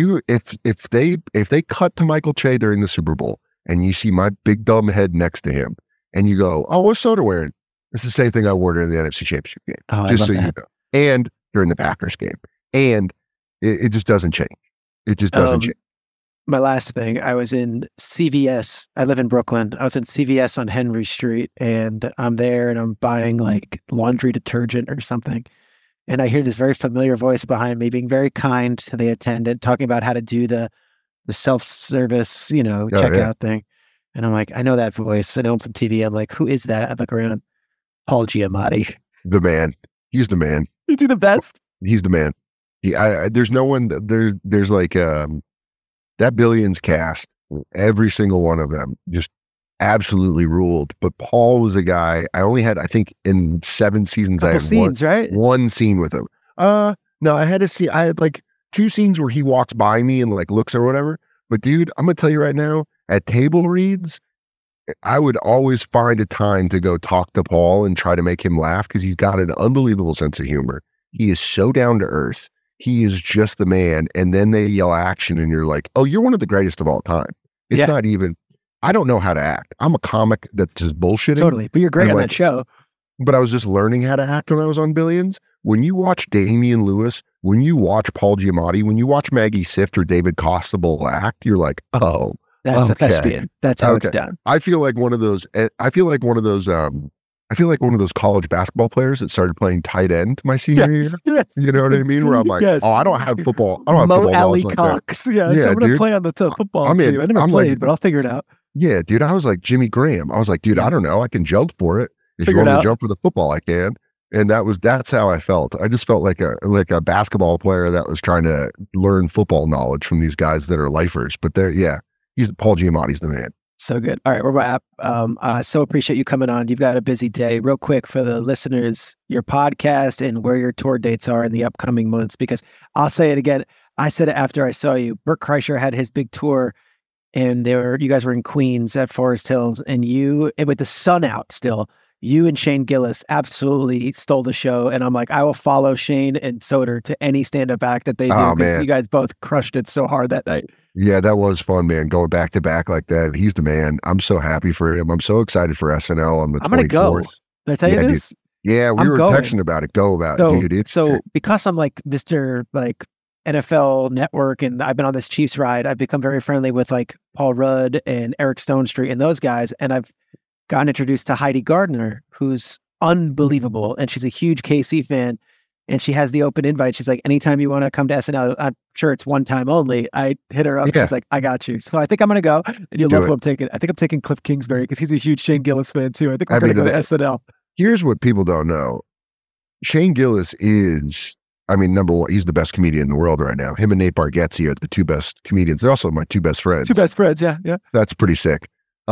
[SPEAKER 8] if they cut to Michael Che during the Super Bowl and you see my big dumb head next to him and you go, oh, what's Soda wearing? It's the same thing I wore during the NFC Championship game.
[SPEAKER 3] Oh,
[SPEAKER 8] just so you know. And during the Packers game. And it just doesn't change. It just doesn't change.
[SPEAKER 3] My last thing, I was in CVS. I live in Brooklyn. I was in CVS on Henry Street, and I'm there and I'm buying like laundry detergent or something. And I hear this very familiar voice behind me being very kind to the attendant, talking about how to do the self-service, checkout thing. And I'm like, I know that voice. I know him from TV. I'm like, who is that? I look around. Paul Giamatti.
[SPEAKER 8] The man. He's the man.
[SPEAKER 3] Is he the best?
[SPEAKER 8] He's the man. There's no one, there's like, that Billions cast, every single one of them just absolutely ruled. But Paul was a guy, I only had, I think in 7 seasons, I had one scene with him. No, I had like 2 scenes where he walks by me and like looks or whatever. But dude, I'm going to tell you right now, at table reads, I would always find a time to go talk to Paul and try to make him laugh because he's got an unbelievable sense of humor. He is so down to earth. He is just the man. And then they yell action and you're like, oh, you're one of the greatest of all time. It's not even, I don't know how to act. I'm a comic that's just bullshitting.
[SPEAKER 3] Totally. But you're great on that show.
[SPEAKER 8] But I was just learning how to act when I was on Billions. When you watch Damian Lewis, when you watch Paul Giamatti, when you watch Maggie Sift or David Costabile act, you're like, oh,
[SPEAKER 3] That's a
[SPEAKER 8] Okay.
[SPEAKER 3] thespian. That's how it's
[SPEAKER 8] Okay.
[SPEAKER 3] done.
[SPEAKER 8] I feel like one of those. College basketball players that started playing tight end my senior year.
[SPEAKER 3] Yes.
[SPEAKER 8] You know what I mean? Where I'm like,
[SPEAKER 3] Yes.
[SPEAKER 8] oh, I don't have football. I don't have
[SPEAKER 3] Mo
[SPEAKER 8] football
[SPEAKER 3] Alley
[SPEAKER 8] knowledge like that.
[SPEAKER 3] Cox. Yeah,
[SPEAKER 8] Yeah,
[SPEAKER 3] so I'm going to
[SPEAKER 8] dude.
[SPEAKER 3] play on the football
[SPEAKER 8] I'm in.
[SPEAKER 3] team. I never
[SPEAKER 8] I'm
[SPEAKER 3] played,
[SPEAKER 8] like-
[SPEAKER 3] but I'll figure it out.
[SPEAKER 8] Yeah, dude. I was like Jimmy Graham. I was like, dude, I don't know. I can jump for it. If
[SPEAKER 3] Figure
[SPEAKER 8] you want
[SPEAKER 3] it
[SPEAKER 8] me
[SPEAKER 3] out.
[SPEAKER 8] to jump for the football, I can. And that's how I felt. I just felt like a basketball player that was trying to learn football knowledge from these guys that are lifers. But Paul Giamatti's the man.
[SPEAKER 3] So good. All right, we're wrap. I so appreciate you coming on. You've got a busy day. Real quick for the listeners, your podcast and where your tour dates are in the upcoming months, because I'll say it again. I said it after I saw you. Bert Kreischer had his big tour and you guys were in Queens at Forest Hills, and with the sun out still, you and Shane Gillis absolutely stole the show. And I'm like, I will follow Shane and Soder to any stand-up act that they do,
[SPEAKER 8] Oh,
[SPEAKER 3] because
[SPEAKER 8] man.
[SPEAKER 3] you guys both crushed it so hard that night.
[SPEAKER 8] Yeah, that was fun, man. Going back to back like that. He's the man. I'm so happy for him. I'm so excited for SNL on the 24th.
[SPEAKER 3] I'm going to go. Did I tell you
[SPEAKER 8] Yeah, dude.
[SPEAKER 3] this?
[SPEAKER 8] Yeah, we
[SPEAKER 3] I'm
[SPEAKER 8] were
[SPEAKER 3] going.
[SPEAKER 8] texting about it. Go about
[SPEAKER 3] So,
[SPEAKER 8] it, dude.
[SPEAKER 3] so because I'm like Mr. like NFL Network and I've been on this Chiefs ride, I've become very friendly with like Paul Rudd and Eric Stone Street and those guys. And I've gotten introduced to Heidi Gardner, who's unbelievable. And she's a huge KC fan. And she has the open invite. She's like, anytime you want to come to SNL, I'm sure it's one time only. I hit her up.
[SPEAKER 8] Yeah.
[SPEAKER 3] She's like, I got you. So I think I'm going to go. And you'll
[SPEAKER 8] Do
[SPEAKER 3] love
[SPEAKER 8] it.
[SPEAKER 3] who I'm taking. I think I'm taking Cliff Kingsbury because he's a huge Shane Gillis fan too. I think we're
[SPEAKER 8] I
[SPEAKER 3] going to
[SPEAKER 8] mean,
[SPEAKER 3] go to SNL.
[SPEAKER 8] Here's what people don't know. Shane Gillis is, number one, he's the best comedian in the world right now. Him and Nate Bargatze are the two best comedians. They're also my two best friends.
[SPEAKER 3] Two best friends. Yeah. Yeah.
[SPEAKER 8] That's pretty sick.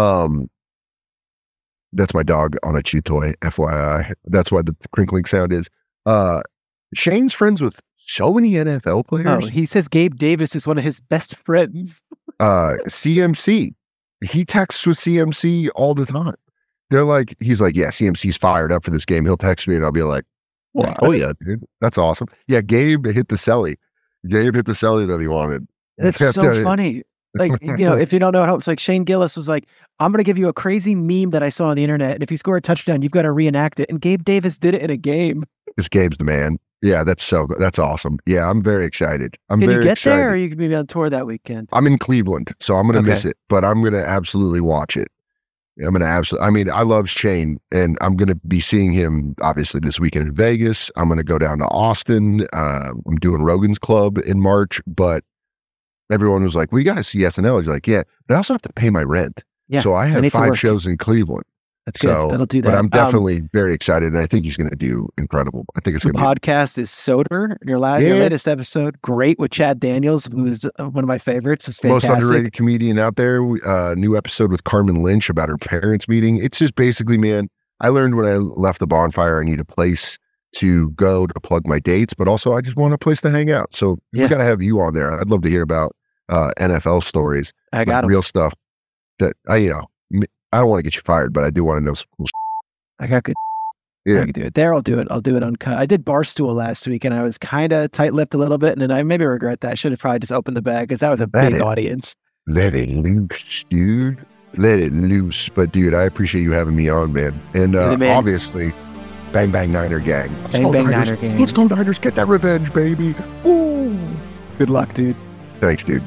[SPEAKER 8] That's my dog on a chew toy, FYI. That's why the crinkling sound is. Shane's friends with so many NFL
[SPEAKER 3] Oh,
[SPEAKER 8] players.
[SPEAKER 3] he says Gabe Davis is one of his best friends.
[SPEAKER 8] CMC. He texts with CMC all the time. He's like, yeah, CMC's fired up for this game. He'll text me and I'll be like,
[SPEAKER 3] Wow.
[SPEAKER 8] oh yeah, dude, that's awesome. Yeah, Gabe hit the celly. That he wanted.
[SPEAKER 3] That's
[SPEAKER 8] Kept
[SPEAKER 3] so
[SPEAKER 8] it.
[SPEAKER 3] funny. Like, if you don't know how it's like, Shane Gillis was like, I'm going to give you a crazy meme that I saw on the internet. And if you score a touchdown, you've got to reenact it. And Gabe Davis did it in a game.
[SPEAKER 8] This Gabe's the man. Yeah, that's so good. That's awesome. Yeah, I'm very excited.
[SPEAKER 3] Can you
[SPEAKER 8] very
[SPEAKER 3] get
[SPEAKER 8] excited.
[SPEAKER 3] there or you can be on tour that weekend?
[SPEAKER 8] I'm in Cleveland, so I'm going to
[SPEAKER 3] Okay.
[SPEAKER 8] miss it, but I'm going to absolutely watch it. I'm going to absolutely, I love Shane, and I'm going to be seeing him, obviously, this weekend in Vegas. I'm going to go down to Austin. I'm doing Rogan's Club in March, but everyone was like, we got to see SNL. He's like, yeah, but I also have to pay my rent.
[SPEAKER 3] Yeah,
[SPEAKER 8] So I
[SPEAKER 3] I
[SPEAKER 8] have
[SPEAKER 3] need to
[SPEAKER 8] 5
[SPEAKER 3] work.
[SPEAKER 8] shows in Cleveland.
[SPEAKER 3] That's good.
[SPEAKER 8] So,
[SPEAKER 3] That'll do that.
[SPEAKER 8] But I'm definitely very excited, and I think he's going to do incredible. I think it's
[SPEAKER 3] The
[SPEAKER 8] going to be
[SPEAKER 3] podcast is Soder. Your
[SPEAKER 8] Yeah.
[SPEAKER 3] latest episode, great with Chad Daniels, who is one of my favorites. It's
[SPEAKER 8] most
[SPEAKER 3] fantastic.
[SPEAKER 8] underrated comedian out there. New episode with Carmen Lynch about her parents' meeting. It's just basically, man, I learned when I left the bonfire, I need a place to go to plug my dates, but also I just want a place to hang out. So
[SPEAKER 3] Yeah.
[SPEAKER 8] we got to have you on there. I'd love to hear about NFL stories,
[SPEAKER 3] I got him.
[SPEAKER 8] real stuff that I don't want to get you fired, but I do want to know some cool.
[SPEAKER 3] I got good.
[SPEAKER 8] Yeah.
[SPEAKER 3] I can do it. There, I'll do it. I'll do it uncut. I did Barstool last week, and I was kind of tight-lipped a little bit, and then I maybe regret that. I should have probably just opened the bag because that was a
[SPEAKER 8] That
[SPEAKER 3] big
[SPEAKER 8] is-
[SPEAKER 3] audience.
[SPEAKER 8] Let it loose, dude. Let it loose. But dude, I appreciate you having me on, man. And
[SPEAKER 3] You're the man.
[SPEAKER 8] obviously, Bang Bang Niner Gang. Let's
[SPEAKER 3] Bang
[SPEAKER 8] go
[SPEAKER 3] Bang
[SPEAKER 8] Niners.
[SPEAKER 3] Niner Gang.
[SPEAKER 8] Let's go Niners. Get that revenge, baby. Ooh.
[SPEAKER 3] Good luck, dude.
[SPEAKER 8] Thanks, dude.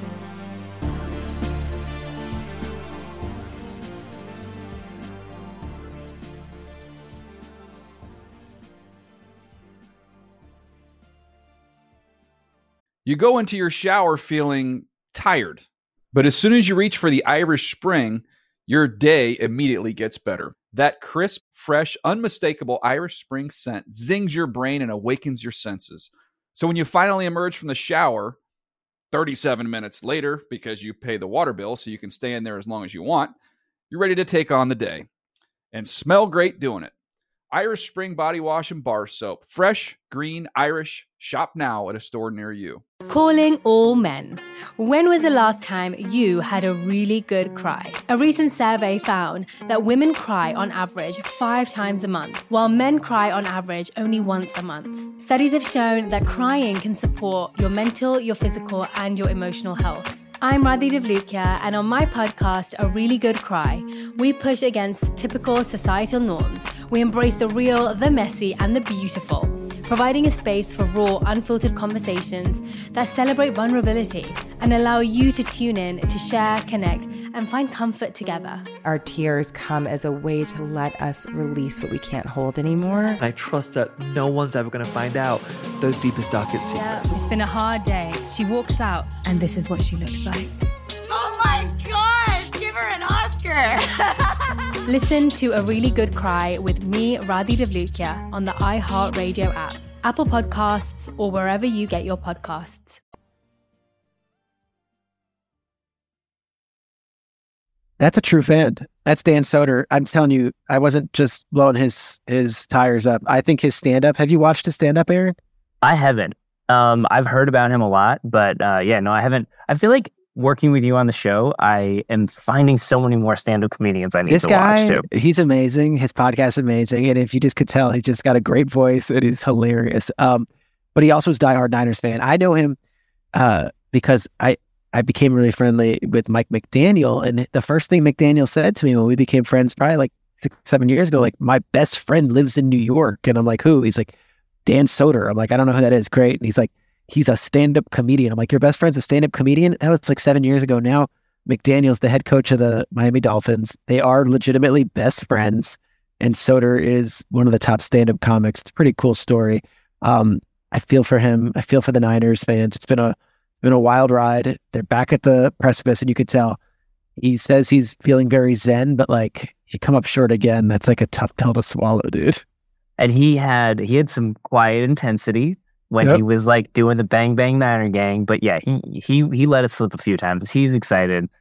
[SPEAKER 1] You go into your shower feeling tired, but as soon as you reach for the Irish Spring, your day immediately gets better. That crisp, fresh, unmistakable Irish Spring scent zings your brain and awakens your senses. So when you finally emerge from the shower, 37 minutes later, because you pay the water bill so you can stay in there as long as you want, you're ready to take on the day and smell great doing it. Irish Spring Body Wash and Bar Soap. Fresh, green, Irish. Shop now at a store near you.
[SPEAKER 2] Calling all men. When was the last time you had a really good cry? A recent survey found that women cry on average 5 times a month, while men cry on average only once a month. Studies have shown that crying can support your mental, your physical, and your emotional health. I'm Radhi Devlukia, and on my podcast, A Really Good Cry, we push against typical societal norms. We embrace the real, the messy, and the beautiful. providing a space for raw, unfiltered conversations that celebrate vulnerability and allow you to tune in to share, connect, and find comfort together.
[SPEAKER 5] Our tears come as a way to let us release what we can't hold anymore.
[SPEAKER 6] And I trust that no one's ever going to find out those deepest, darkest secrets.
[SPEAKER 2] Yeah, it's been a hard day. She walks out, and this is what she looks like.
[SPEAKER 7] Oh my gosh, give her an Oscar.
[SPEAKER 2] Listen to A Really Good Cry with me, Radhi Devlukia, on the iHeartRadio app, Apple Podcasts, or wherever you get your podcasts.
[SPEAKER 3] That's a true fan. That's Dan Soder. I'm telling you, I wasn't just blowing his tires up. I think his stand-up, have you watched his stand-up, Aaron?
[SPEAKER 4] I haven't. I've heard about him a lot, but I haven't. I feel like working with you on the show, I am finding so many more stand-up comedians I need to watch too.
[SPEAKER 3] He's amazing. His podcast is amazing. And if you just could tell, he's just got a great voice. It is hilarious. But he also is a diehard Niners fan. I know him because I became really friendly with Mike McDaniel. And the first thing McDaniel said to me when we became friends, probably like 6-7 years ago, like, my best friend lives in New York. And I'm like, who? He's like, Dan Soder. I'm like, I don't know who that is. Great. And he's like, he's a stand-up comedian. I'm like, your best friend's a stand-up comedian? That was like 7 years ago. Now McDaniel's the head coach of the Miami Dolphins. They are legitimately best friends. And Soder is one of the top stand-up comics. It's a pretty cool story. I feel for him. I feel for the Niners fans. It's been a wild ride. They're back at the precipice, and you could tell. He says he's feeling very zen, but like, you come up short again. That's like a tough pill to swallow, dude. And
[SPEAKER 4] he had some quiet intensity when he was like doing the Bang Bang Niner Gang. But yeah, he let it slip a few times. He's excited.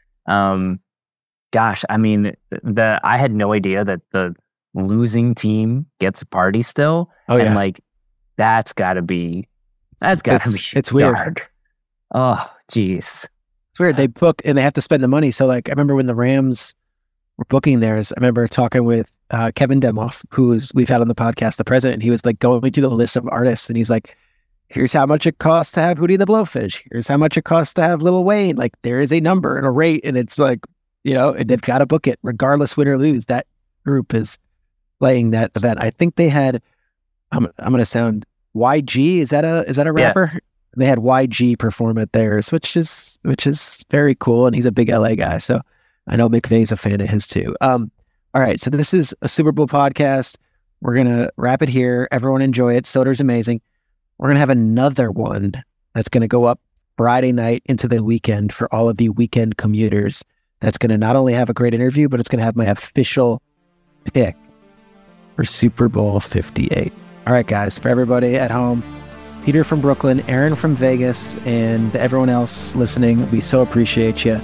[SPEAKER 4] Gosh, I mean, I had no idea that the losing team gets a party still. And like, that's gotta be
[SPEAKER 3] it's weird.
[SPEAKER 4] Oh, geez.
[SPEAKER 3] It's weird. They book and they have to spend the money. So like, I remember when the Rams were booking theirs, I remember talking with Kevin Demoff, we've had on the podcast, the president. He was like going through the list of artists, and he's like, here's how much it costs to have Hootie the Blowfish. Here's how much it costs to have Lil Wayne. Like, there is a number and a rate, and it's like, and they've got to book it regardless, win or lose. That group is playing that event. I think they had, I'm going to sound YG. Is that a rapper? Yeah. They had YG perform at theirs, which is very cool. And he's a big LA guy. So I know McVay's a fan of his too. All right. So this is a Super Bowl podcast. We're going to wrap it here. Everyone enjoy it. Soder's amazing. We're going to have another one that's going to go up Friday night into the weekend for all of you weekend commuters. That's going to not only have a great interview, but it's going to have my official pick for Super Bowl 58. All right, guys, for everybody at home, Peter from Brooklyn, Aaron from Vegas, and everyone else listening, we so appreciate you.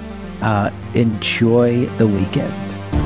[SPEAKER 3] Enjoy the weekend.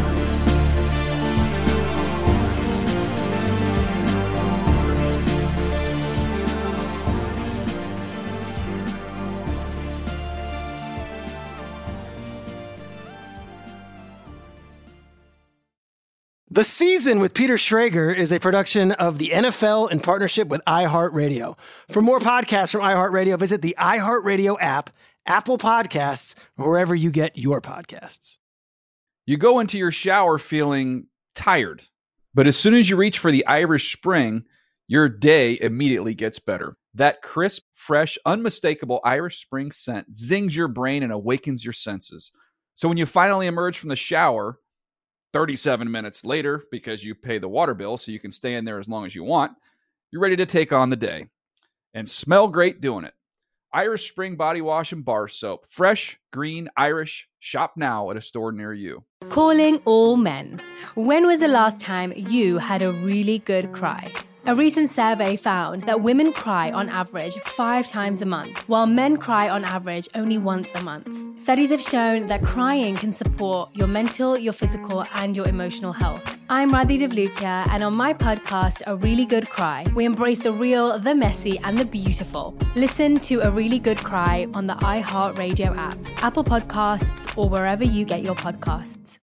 [SPEAKER 9] The Season with Peter Schrager is a production of the NFL in partnership with iHeartRadio. For more podcasts from iHeartRadio, visit the iHeartRadio app, Apple Podcasts, or wherever you get your podcasts.
[SPEAKER 1] You go into your shower feeling tired, but as soon as you reach for the Irish Spring, your day immediately gets better. That crisp, fresh, unmistakable Irish Spring scent zings your brain and awakens your senses. So when you finally emerge from the shower 37 minutes later, because you pay the water bill so you can stay in there as long as you want, you're ready to take on the day and smell great doing it. Irish Spring Body Wash and Bar Soap. Fresh, green, Irish. Shop now at a store near you.
[SPEAKER 2] Calling all men. When was the last time you had a really good cry? A recent survey found that women cry on average 5 times a month, while men cry on average only once a month. Studies have shown that crying can support your mental, your physical, and your emotional health. I'm Radhi Devlukia, and on my podcast, A Really Good Cry, we embrace the real, the messy, and the beautiful. Listen to A Really Good Cry on the iHeartRadio app, Apple Podcasts, or wherever you get your podcasts.